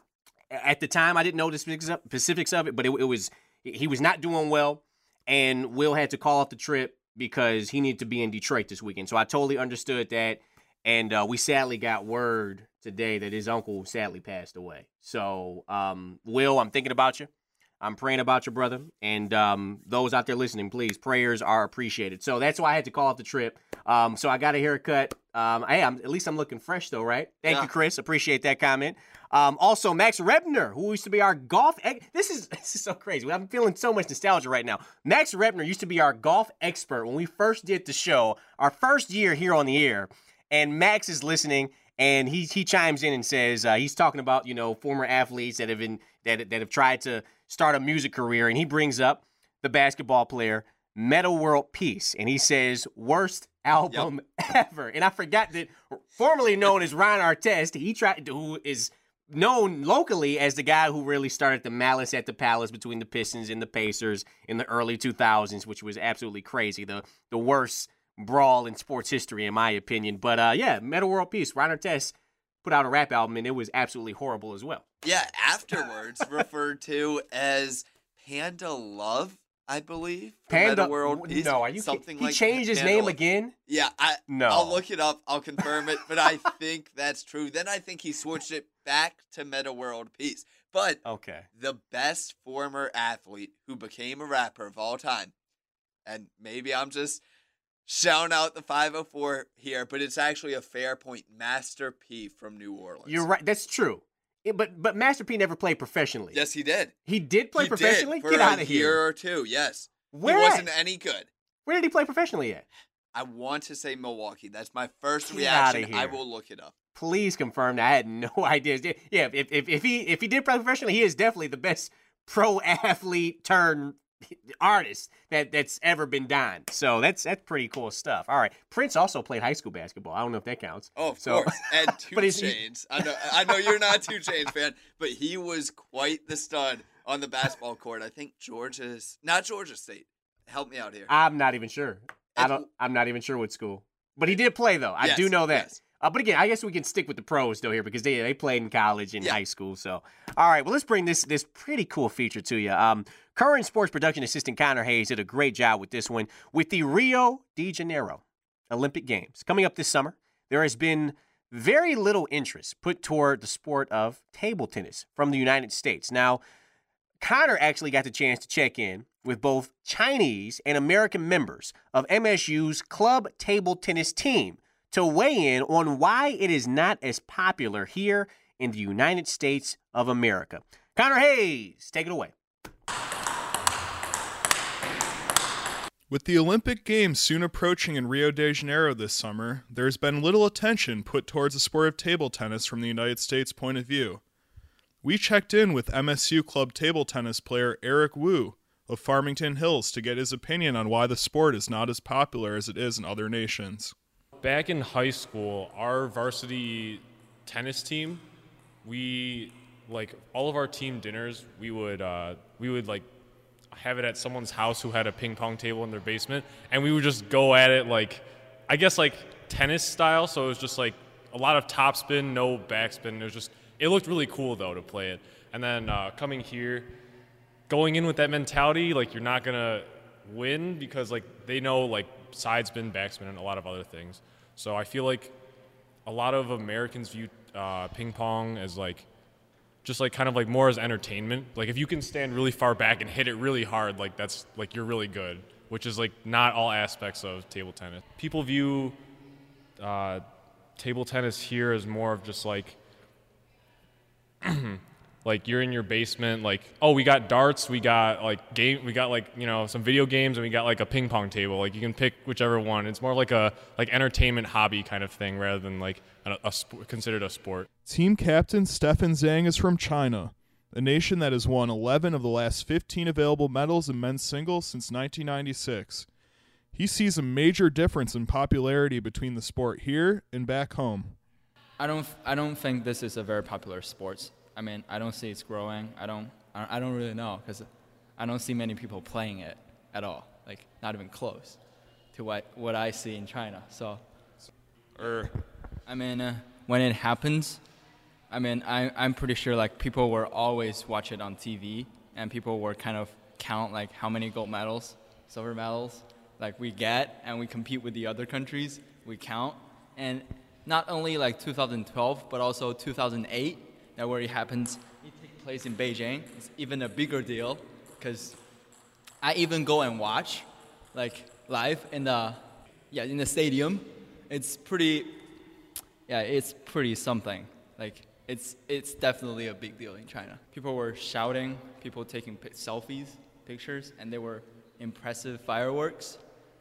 At the time, I didn't know the specifics of it, but it, it was he was not doing well, and Will had to call off the trip because he needed to be in Detroit this weekend. So I totally understood that, and uh, we sadly got word today that his uncle sadly passed away. So, um, Will, I'm thinking about you. I'm praying about your brother, and um, those out there listening, please, prayers are appreciated. So that's why I had to call off the trip. Um, so I got a haircut. Um, hey, I'm, at least I'm looking fresh, though, right? Thank yeah. you, Chris. Appreciate that comment. Um, also, Max Rebner, who used to be our golf ex- – this is this is so crazy. I'm feeling so much nostalgia right now. Max Rebner used to be our golf expert when we first did the show, our first year here on the air, and Max is listening, and he he chimes in and says uh, he's talking about, you know, former athletes that have been that that have tried to start a music career, and he brings up the basketball player Metta World Peace, and he says worst album yep. ever. And I forgot that formerly known as Ron Artest, he tried who is known locally as the guy who really started the malice at the palace between the Pistons and the Pacers in the early two thousands, which was absolutely crazy. The the worst brawl in sports history, in my opinion. But uh, yeah, Metta World Peace, Ron Artest put out a rap album, and it was absolutely horrible as well. Yeah, afterwards referred to as Panda Love. I believe. Panda Meta World Peace. No, are you something He like changed his Panda name World- again? Yeah, I No. I'll look it up. I'll confirm it, but I think that's true. Then I think he switched it back to Meta World Peace. But Okay. the best former athlete who became a rapper of all time, and maybe I'm just shouting out the five oh four here, but it's actually a fair point. Master P from New Orleans. You're right. That's true. Yeah, but but Master P never played professionally. Yes, he did. He did play he professionally? Did for Get out a of year here. or two, yes. Where he at? wasn't any good. Where did he play professionally at? I want to say Milwaukee. That's my first Get outta reaction. I here. will look it up. Please confirm that. I had no idea. Yeah, if, if, if he if he did play professionally, he is definitely the best pro athlete turned artist that that's ever been done. So that's that's pretty cool stuff. All right. Prince also played high school basketball. I don't know if that counts. Oh, of So- course. And Two But is he- Chains. I know I know you're not a Two Chains fan, but he was quite the stud on the basketball court. I think Georgia's not Georgia State. Help me out here. I'm not even sure. I And- don't. I'm not even sure what school. But he did play though. I Yes, do know that. yes. Uh, but again, I guess we can stick with the pros though here because they they played in college and Yeah. high school. So all right, well let's bring this this pretty cool feature to you. Um, current sports production assistant Connor Hayes did a great job with this one with the Rio de Janeiro Olympic Games coming up this summer. There has been very little interest put toward the sport of table tennis from the United States. Now, Connor actually got the chance to check in with both Chinese and American members of M S U's club table tennis team to weigh in on why it is not as popular here in the United States of America. Connor Hayes, take it away. With the Olympic Games soon approaching in Rio de Janeiro this summer, there has been little attention put towards the sport of table tennis from the United States' point of view. We checked in with M S U club table tennis player Eric Wu of Farmington Hills to get his opinion on why the sport is not as popular as it is in other nations. Back in high school, our varsity tennis team, we like all of our team dinners, we would uh, we would like have it at someone's house who had a ping pong table in their basement, and we would just go at it like, I guess like tennis style. So it was just like a lot of topspin, no backspin. It was just, it looked really cool though to play it. And then uh, coming here, going in with that mentality, like you're not gonna win because like they know like side spin, backspin, and a lot of other things. So I feel like a lot of Americans view uh, ping pong as like just like kind of like more as entertainment. Like if you can stand really far back and hit it really hard, like that's like you're really good, which is like not all aspects of table tennis. People view uh, table tennis here as more of just like like you're in your basement, like, oh, we got darts, we got like game, we got like, you know, some video games, and we got like a ping pong table. Like you can pick whichever one. It's more like a like entertainment hobby kind of thing rather than like a, a sp- considered a sport. Team captain Stefan Zhang is from China, a nation that has won eleven of the last fifteen available medals in men's singles since nineteen ninety-six. He sees a major difference in popularity between the sport here and back home. I don't. I don't think this is a very popular sport. I mean, I don't see it's growing. I don't. I don't really know because I don't see many people playing it at all. Like not even close to what what I see in China. So, Or I mean, uh, when it happens, I mean, I I'm pretty sure like people will always watch it on T V, and people will kind of count like how many gold medals, silver medals, like we get, and we compete with the other countries. We count, and not only like two thousand twelve, but also two thousand eight. That where it happens, it takes place in Beijing. It's even a bigger deal because I even go and watch, like live in the, yeah, in the stadium. It's pretty, yeah, it's pretty something. Like it's it's definitely a big deal in China. People were shouting, people taking pi- selfies, pictures, and they were impressive fireworks.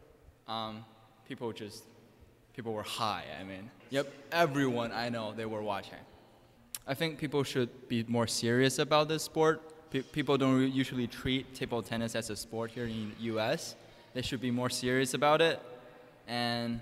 Um, people just, people were high. I mean, yep, everyone I know they were watching. I think people should be more serious about this sport. Pe- people don't re- usually treat table tennis as a sport here in the U S. They should be more serious about it, and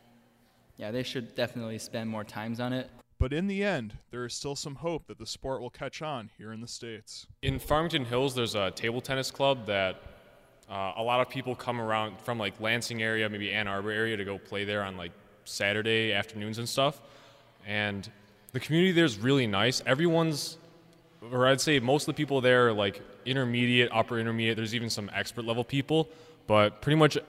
yeah, they should definitely spend more times on it. But in the end, there is still some hope that the sport will catch on here in the States. in Farmington Hills, there's a table tennis club that uh, a lot of people come around from like Lansing area, maybe Ann Arbor area, to go play there on like Saturday afternoons and stuff. And the community there is really nice. Everyone's or I'd say most of the people there are like intermediate, upper intermediate. There's even some expert level people, but pretty much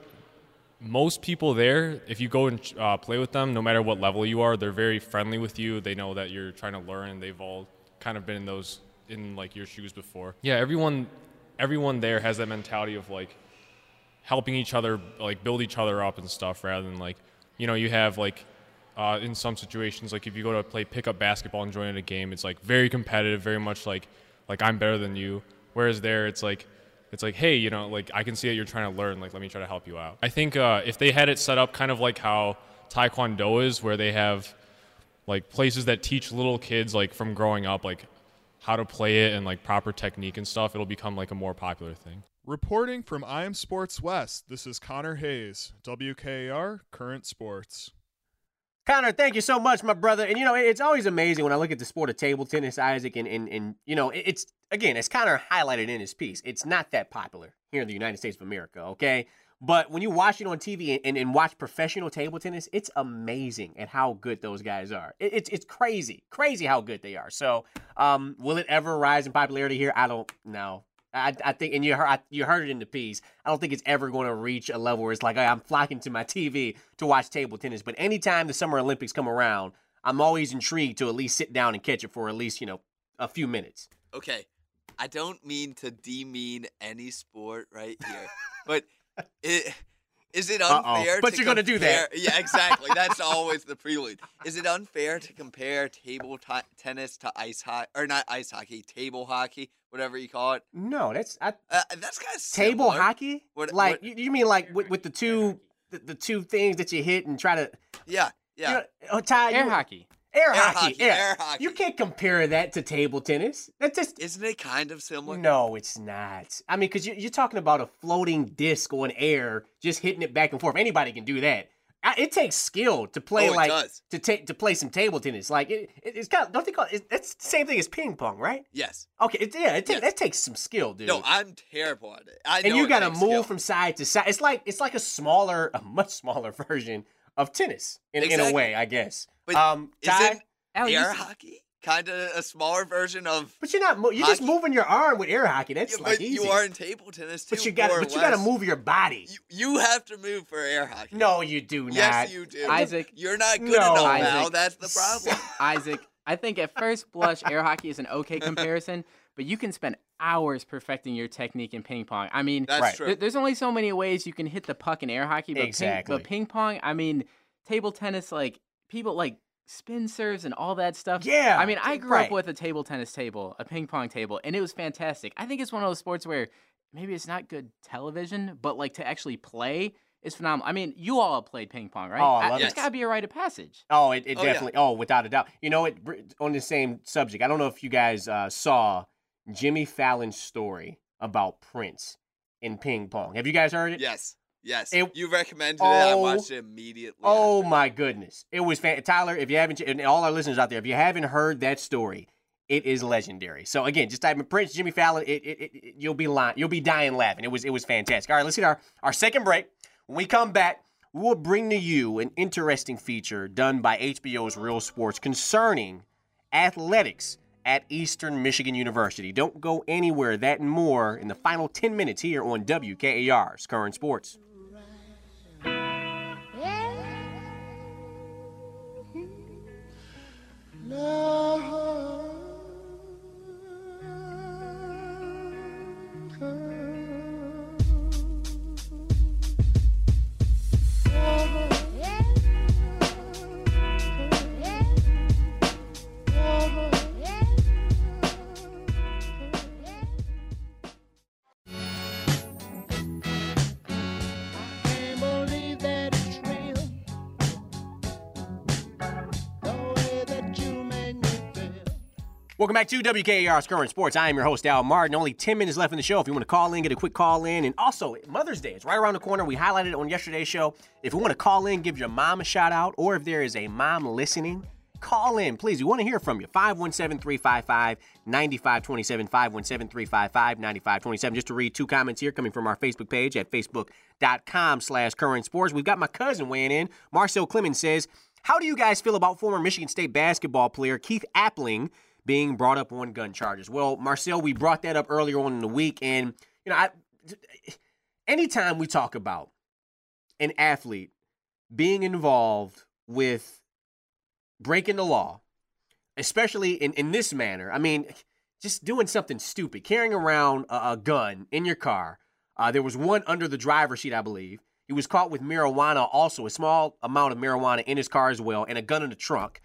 most people there, if you go and uh, play with them, no matter what level you are, they're very friendly with you. They know that you're trying to learn, and they've all kind of been in those in like your shoes before. Yeah, everyone, everyone there has that mentality of like helping each other, like build each other up and stuff, rather than like, you know, you have like uh, in some situations, like if you go to play pickup basketball and join in a game, it's like very competitive, very much like like I'm better than you. Whereas there, it's like it's like, hey, you know, like I can see that you're trying to learn, like let me try to help you out. I think uh, if they had it set up kind of like how Taekwondo is, where they have like places that teach little kids like from growing up, like how to play it and like proper technique and stuff, it'll become like a more popular thing. Reporting from I Am Sports West, this is Connor Hayes, W K A R, Current Sports. Connor, thank you so much, my brother. And, you know, it's always amazing when I look at the sport of table tennis, Isaac, and, and, and you know, it's, again, as Connor highlighted in his piece, it's not that popular here in the United States of America, okay? But when you watch it on T V and, and, and watch professional table tennis, it's amazing at how good those guys are. It, it's it's crazy, crazy how good they are. So um, will it ever rise in popularity here? I don't know. I, I think, and you heard, you heard it in the piece, I don't think it's ever going to reach a level where it's like, hey, I'm flocking to my T V to watch table tennis. But anytime the Summer Olympics come around, I'm always intrigued to at least sit down and catch it for at least, you know, a few minutes. Okay, I don't mean to demean any sport right here, but it, is it unfair Uh-oh. But to you're going to do that. Yeah, exactly. That's always the prelude. Is it unfair to compare table t- tennis to ice hockey, or not ice hockey, table hockey, whatever you call it? No, that's I, uh, that's kind of table hockey. What, like what, you, you mean like with, with the two the, the two things that you hit and try to yeah yeah you know, oh, Ty, Air you, hockey. Air, air hockey, hockey, air. air hockey. You can't compare that to table tennis. That's just isn't it kind of similar? No, it's not. I mean, because you, you're talking about a floating disc on air, just hitting it back and forth. Anybody can do that. I, it takes skill to play oh, it like does. to take to play some table tennis. Like it, it it's kind of, don't they call it? It's the same thing as ping pong, right? Yes. Okay. It, yeah. It, ta- Yes. that takes some skill, dude. No, I'm terrible at it. I and know you it got to takes move skill. from side to side. It's like it's like a smaller, a much smaller version of tennis in, in Exactly. a way, I guess. But um, Ty, isn't air hockey kind of a smaller version of? but you're not. Mo- you're just hockey? moving your arm with air hockey. That's Yeah, like but easy. you are in table tennis too. But you got. more or But you got to less. move your body. You, you have to move for air hockey. No, you do not. Yes, you do. Isaac. You're not good No. enough Isaac. now. That's the problem. Isaac, I think at first blush, air hockey is an okay comparison, but you can spend hours perfecting your technique in ping pong. I mean, That's Right. true. there- there's only so many ways you can hit the puck in air hockey, but, Exactly. ping, but ping pong, I mean, table tennis, like, people like spin serves and all that stuff. Yeah, I mean, I grew right. up with a table tennis table, a ping pong table, and it was fantastic. I think it's one of those sports where maybe it's not good television, but like to actually play is phenomenal. I mean, you all have played ping pong, right? Oh, I love There's it. got to be a rite of passage. Oh, it, it Oh, yeah. definitely. Oh, without a doubt. You know, it on the same subject. I don't know if you guys uh, saw Jimmy Fallon's story about Prince in ping pong. Have you guys heard it? Yes. Yes. It- you recommended it. I Oh. watched it immediately. Oh after. my goodness, it was fan- Tyler. If you haven't, and all our listeners out there, if you haven't heard that story, it is legendary. So again, just type in Prince, Jimmy Fallon. It, it, it, it- you'll be lying. You'll be dying laughing. It was it was fantastic. All right, let's hit our our second break. When we come back, we will bring to you an interesting feature done by H B O's Real Sports concerning athletics at Eastern Michigan University. Don't go anywhere. That and more in the final ten minutes here on W K A R's Current Sports. Welcome back to W K A R's Current Sports. I am your host, Al Martin. Only ten minutes left in the show. If you want to call in, get a quick call in. And also, Mother's Day is right around the corner. We highlighted it on yesterday's show. If you want to call in, give your mom a shout out, or if there is a mom listening, call in, please. We want to hear from you. five one seven, three five five, nine five two seven, five one seven, three five five, nine five two seven. Just to read two comments here coming from our Facebook page at facebook.com slash current sports. We've got my cousin weighing in. Marcel Clemens says, how do you guys feel about former Michigan State basketball player Keith Appling being brought up on gun charges. Well, Marcel, we brought that up earlier on in the week, and you know, I, anytime we talk about an athlete being involved with breaking the law, especially in, in this manner, I mean, just doing something stupid, carrying around a, a gun in your car. Uh, there was one under the driver's seat, I believe. He was caught with marijuana also, a small amount of marijuana in his car as well, and a gun in the trunk.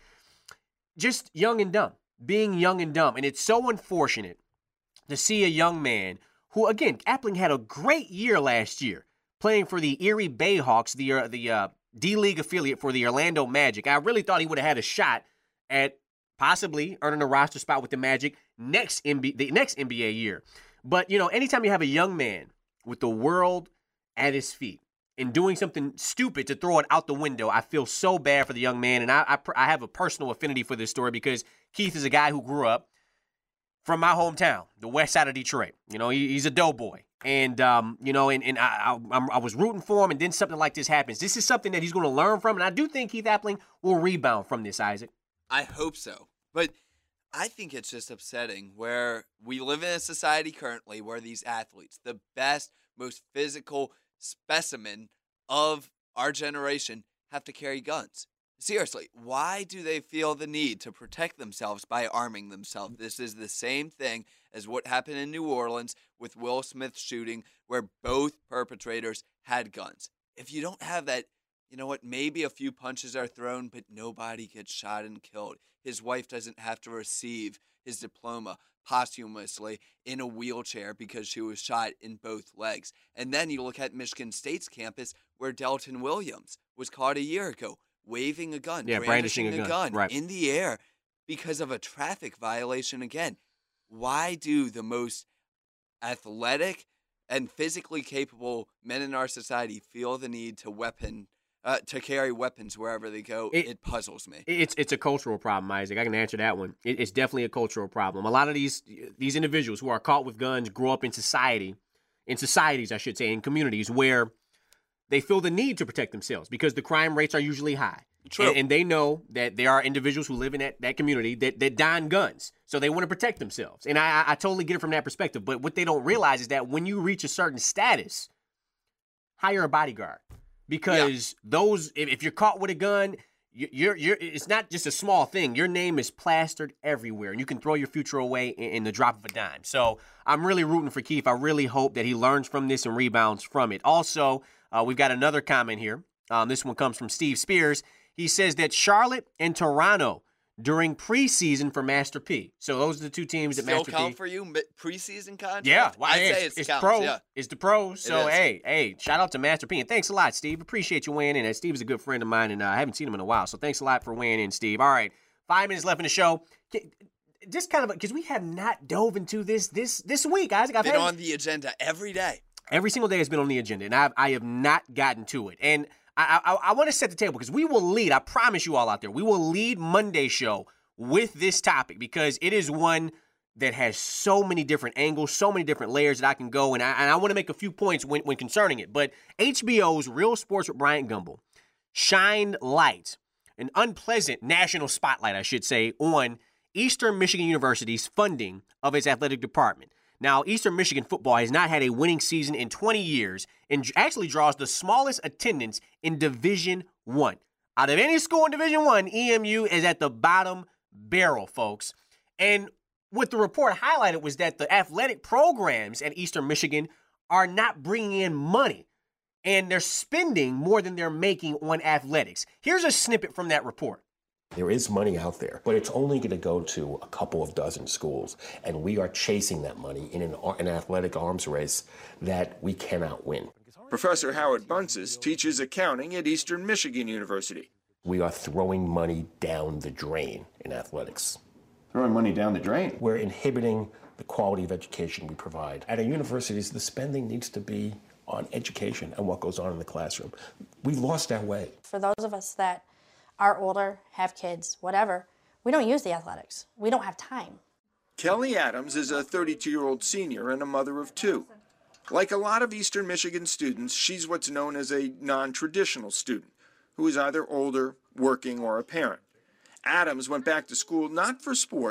Just young and dumb, being young and dumb. And it's so unfortunate to see a young man who, again, Appling had a great year last year, playing for the Erie Bayhawks, the, uh, the uh, D-League affiliate for the Orlando Magic. I really thought he would have had a shot at possibly earning a roster spot with the Magic next N B A, the next N B A year. But, you know, anytime you have a young man with the world at his feet and doing something stupid to throw it out the window, I feel so bad for the young man. And I, I, I have a personal affinity for this story because Keith is a guy who grew up from my hometown, the west side of Detroit. You know, he, he's a doughboy. And, um, you know, and, and I, I, I was rooting for him, and then something like this happens. This is something that he's going to learn from, and I do think Keith Appling will rebound from this, Isaac. I hope so. But I think it's just upsetting where we live in a society currently where these athletes, the best, most physical specimen of our generation, have to carry guns. Seriously, why do they feel the need to protect themselves by arming themselves? This is the same thing as what happened in New Orleans with Will Smith's shooting, where both perpetrators had guns. If you don't have that, you know what, maybe a few punches are thrown, but nobody gets shot and killed. His wife doesn't have to receive his diploma posthumously in a wheelchair because she was shot in both legs. And then you look at Michigan State's campus where Delton Williams was caught a year ago waving a gun, yeah, brandishing, brandishing a a gun, gun right. in the air because of a traffic violation again. Why do the most athletic and physically capable men in our society feel the need to weapon uh, to carry weapons wherever they go? It, it puzzles me. It's it's a cultural problem, Isaac. I can answer that one. It, it's definitely a cultural problem. A lot of these these individuals who are caught with guns grow up in society, in societies, I should say, in communities where they feel the need to protect themselves because the crime rates are usually high. True. And, and they know that there are individuals who live in that, that community that, that don guns. So they want to protect themselves. And I, I totally get it from that perspective. But what they don't realize is that when you reach a certain status, hire a bodyguard. Because yeah. those, if, if you're caught with a gun, you, you're you're it's not just a small thing. Your name is plastered everywhere. And you can throw your future away in, in the drop of a dime. So I'm really rooting for Keith. I really hope that he learns from this and rebounds from it. Also, uh, we've got another comment here. Um, this one comes from Steve Spears. He says that Charlotte and Toronto during preseason for Master P. So those are the two teams that Still Master P. count for you preseason contract? Yeah, well, I'd hey, say it's, it's, it's pros. Yeah. It's the pros. So It is. hey, hey, shout out to Master P and thanks a lot, Steve. Appreciate you weighing in. And Steve is a good friend of mine, and uh, I haven't seen him in a while. So thanks a lot for weighing in, Steve. All right, five minutes left in the show. Just kind of because we have not dove into this this this week, Isaac. I've been had, on the agenda every day. Every single day has been on the agenda, and I've, I have not gotten to it. And I, I, I want to set the table because we will lead, I promise you all out there, we will lead Monday's show with this topic because it is one that has so many different angles, so many different layers that I can go. And I, and I want to make a few points when, when concerning it. But H B O's Real Sports with Bryant Gumbel shined light, an unpleasant national spotlight, I should say, on Eastern Michigan University's funding of its athletic department. Now, Eastern Michigan football has not had a winning season in twenty years and actually draws the smallest attendance in Division One. Out of any school in Division One, E M U is at the bottom barrel, folks. And what the report highlighted was that the athletic programs at Eastern Michigan are not bringing in money, and they're spending more than they're making on athletics. Here's a snippet from that report. There is money out there, but it's only going to go to a couple of dozen schools, and we are chasing that money in an, an athletic arms race that we cannot win. Professor Howard Bunces teaches accounting at Eastern Michigan University. We are throwing money down the drain in athletics. Throwing money down the drain? We're inhibiting the quality of education we provide. At our universities, the spending needs to be on education and what goes on in the classroom. We've lost our way. For those of us that are older, have kids, whatever, we don't use the athletics. We don't have time. Kelly Adams is a thirty-two-year-old senior and a mother of two. Like a lot of Eastern Michigan students, she's what's known as a non-traditional student, who is either older, working, or a parent. Adams went back to school not for sports,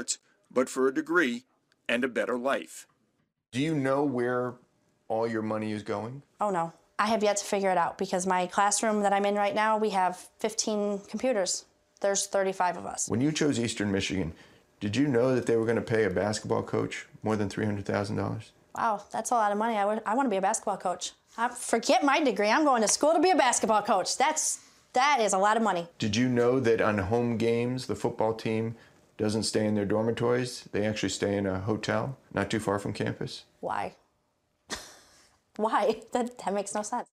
but for a degree and a better life. Do you know where all your money is going? Oh no, I have yet to figure it out because my classroom that I'm in right now, we have fifteen computers. There's thirty-five of us. When you chose Eastern Michigan, did you know that they were going to pay a basketball coach more than three hundred thousand dollars? Wow, that's a lot of money. I, would, I want to be a basketball coach. I, forget my degree. I'm going to school to be a basketball coach. That's, that is a lot of money. Did you know that on home games, the football team doesn't stay in their dormitories? They actually stay in a hotel not too far from campus? Why? Why? That, that makes no sense.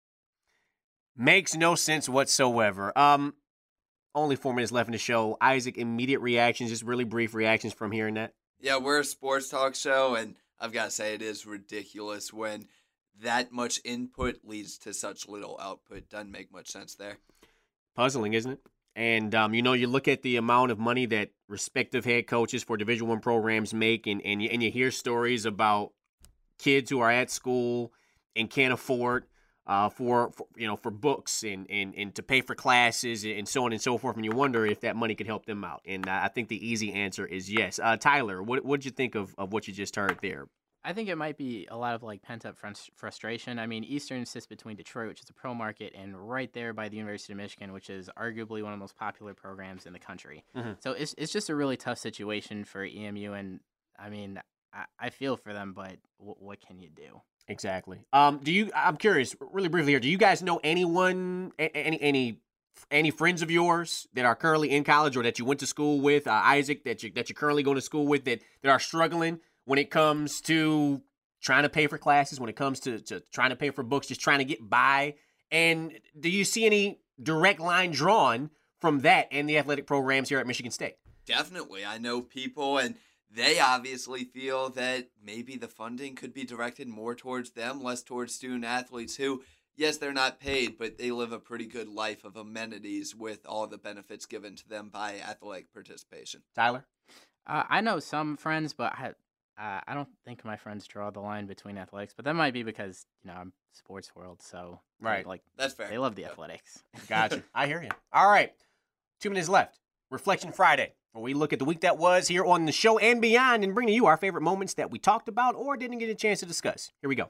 Makes no sense whatsoever. Um, only four minutes left in the show. Isaac, immediate reactions, just really brief reactions from hearing that. Yeah, we're a sports talk show, and I've got to say it is ridiculous when that much input leads to such little output. Doesn't make much sense there. Puzzling, isn't it? And, um, you know, you look at the amount of money that respective head coaches for Division I programs make, and, and, you, and you hear stories about kids who are at school and can't afford uh, for, for, you know, for books and, and, and to pay for classes and so on and so forth. And you wonder if that money could help them out. And uh, I think the easy answer is yes. Uh, Tyler, what what did you think of, of what you just heard there? I think it might be a lot of like pent-up frus- frustration. I mean, Eastern sits between Detroit, which is a pro market, and right there by the University of Michigan, which is arguably one of the most popular programs in the country. Mm-hmm. So it's it's just a really tough situation for E M U, and I mean, I, I feel for them, but w- what can you do? Exactly. Um, do you? I'm curious, really briefly here. Do you guys know anyone, any any any friends of yours that are currently in college or that you went to school with, uh, Isaac, that you that you're currently going to school with, that that are struggling when it comes to trying to pay for classes, when it comes to, to trying to pay for books, just trying to get by? And do you see any direct line drawn from that and the athletic programs here at Michigan State? Definitely. I know people, and they obviously feel that maybe the funding could be directed more towards them, less towards student athletes who, yes, they're not paid, but they live a pretty good life of amenities with all the benefits given to them by athletic participation. Tyler? Uh, I know some friends, but I, uh, I don't think my friends draw the line between athletics. But that might be because, you know, I'm sports world, so right, like that's fair. They love the athletics. Gotcha. I hear you. All right, two minutes left. Reflection Friday, where we look at the week that was here on the show and beyond and bring to you our favorite moments that we talked about or didn't get a chance to discuss. Here we go.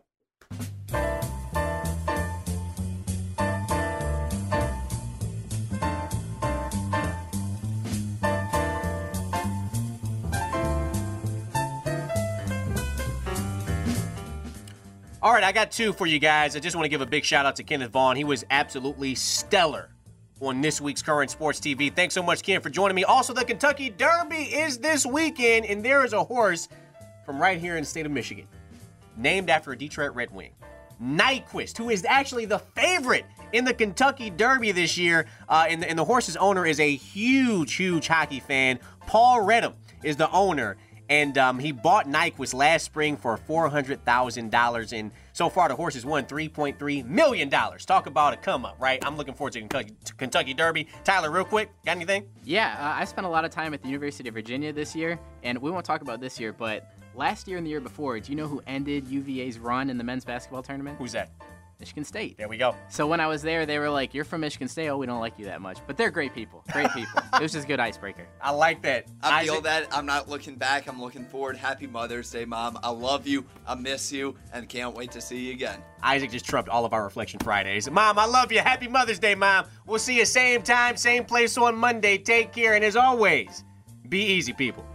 All right, I got two for you guys. I just want to give a big shout out to Kenneth Vaughn. He was absolutely stellar on this week's Current Sports T V. Thanks so much, Ken, for joining me. Also, the Kentucky Derby is this weekend, and there is a horse from right here in the state of Michigan, named after a Detroit Red Wing, Nyquist, who is actually the favorite in the Kentucky Derby this year. Uh, and, the, and the horse's owner is a huge, huge hockey fan. Paul Redham is the owner. And um, he bought Nyquist last spring for four hundred thousand dollars. And so far, the horse has won three point three million dollars. Talk about a come-up, right? I'm looking forward to Kentucky, to Kentucky Derby. Tyler, real quick, got anything? Yeah, uh, I spent a lot of time at the University of Virginia this year. And we won't talk about this year, but last year and the year before, do you know who ended U V A's run in the men's basketball tournament? Who's that? Michigan State. There we go. So when I was there, they were like, you're from Michigan State? Oh, we don't like you that much. But they're great people. Great people. It was just a good icebreaker. I like that. I Isaac? feel that. I'm not looking back. I'm looking forward. Happy Mother's Day, Mom. I love you. I miss you. And can't wait to see you again. Isaac just trumped all of our Reflection Fridays. Mom, I love you. Happy Mother's Day, Mom. We'll see you same time, same place on Monday. Take care. And as always, be easy, people.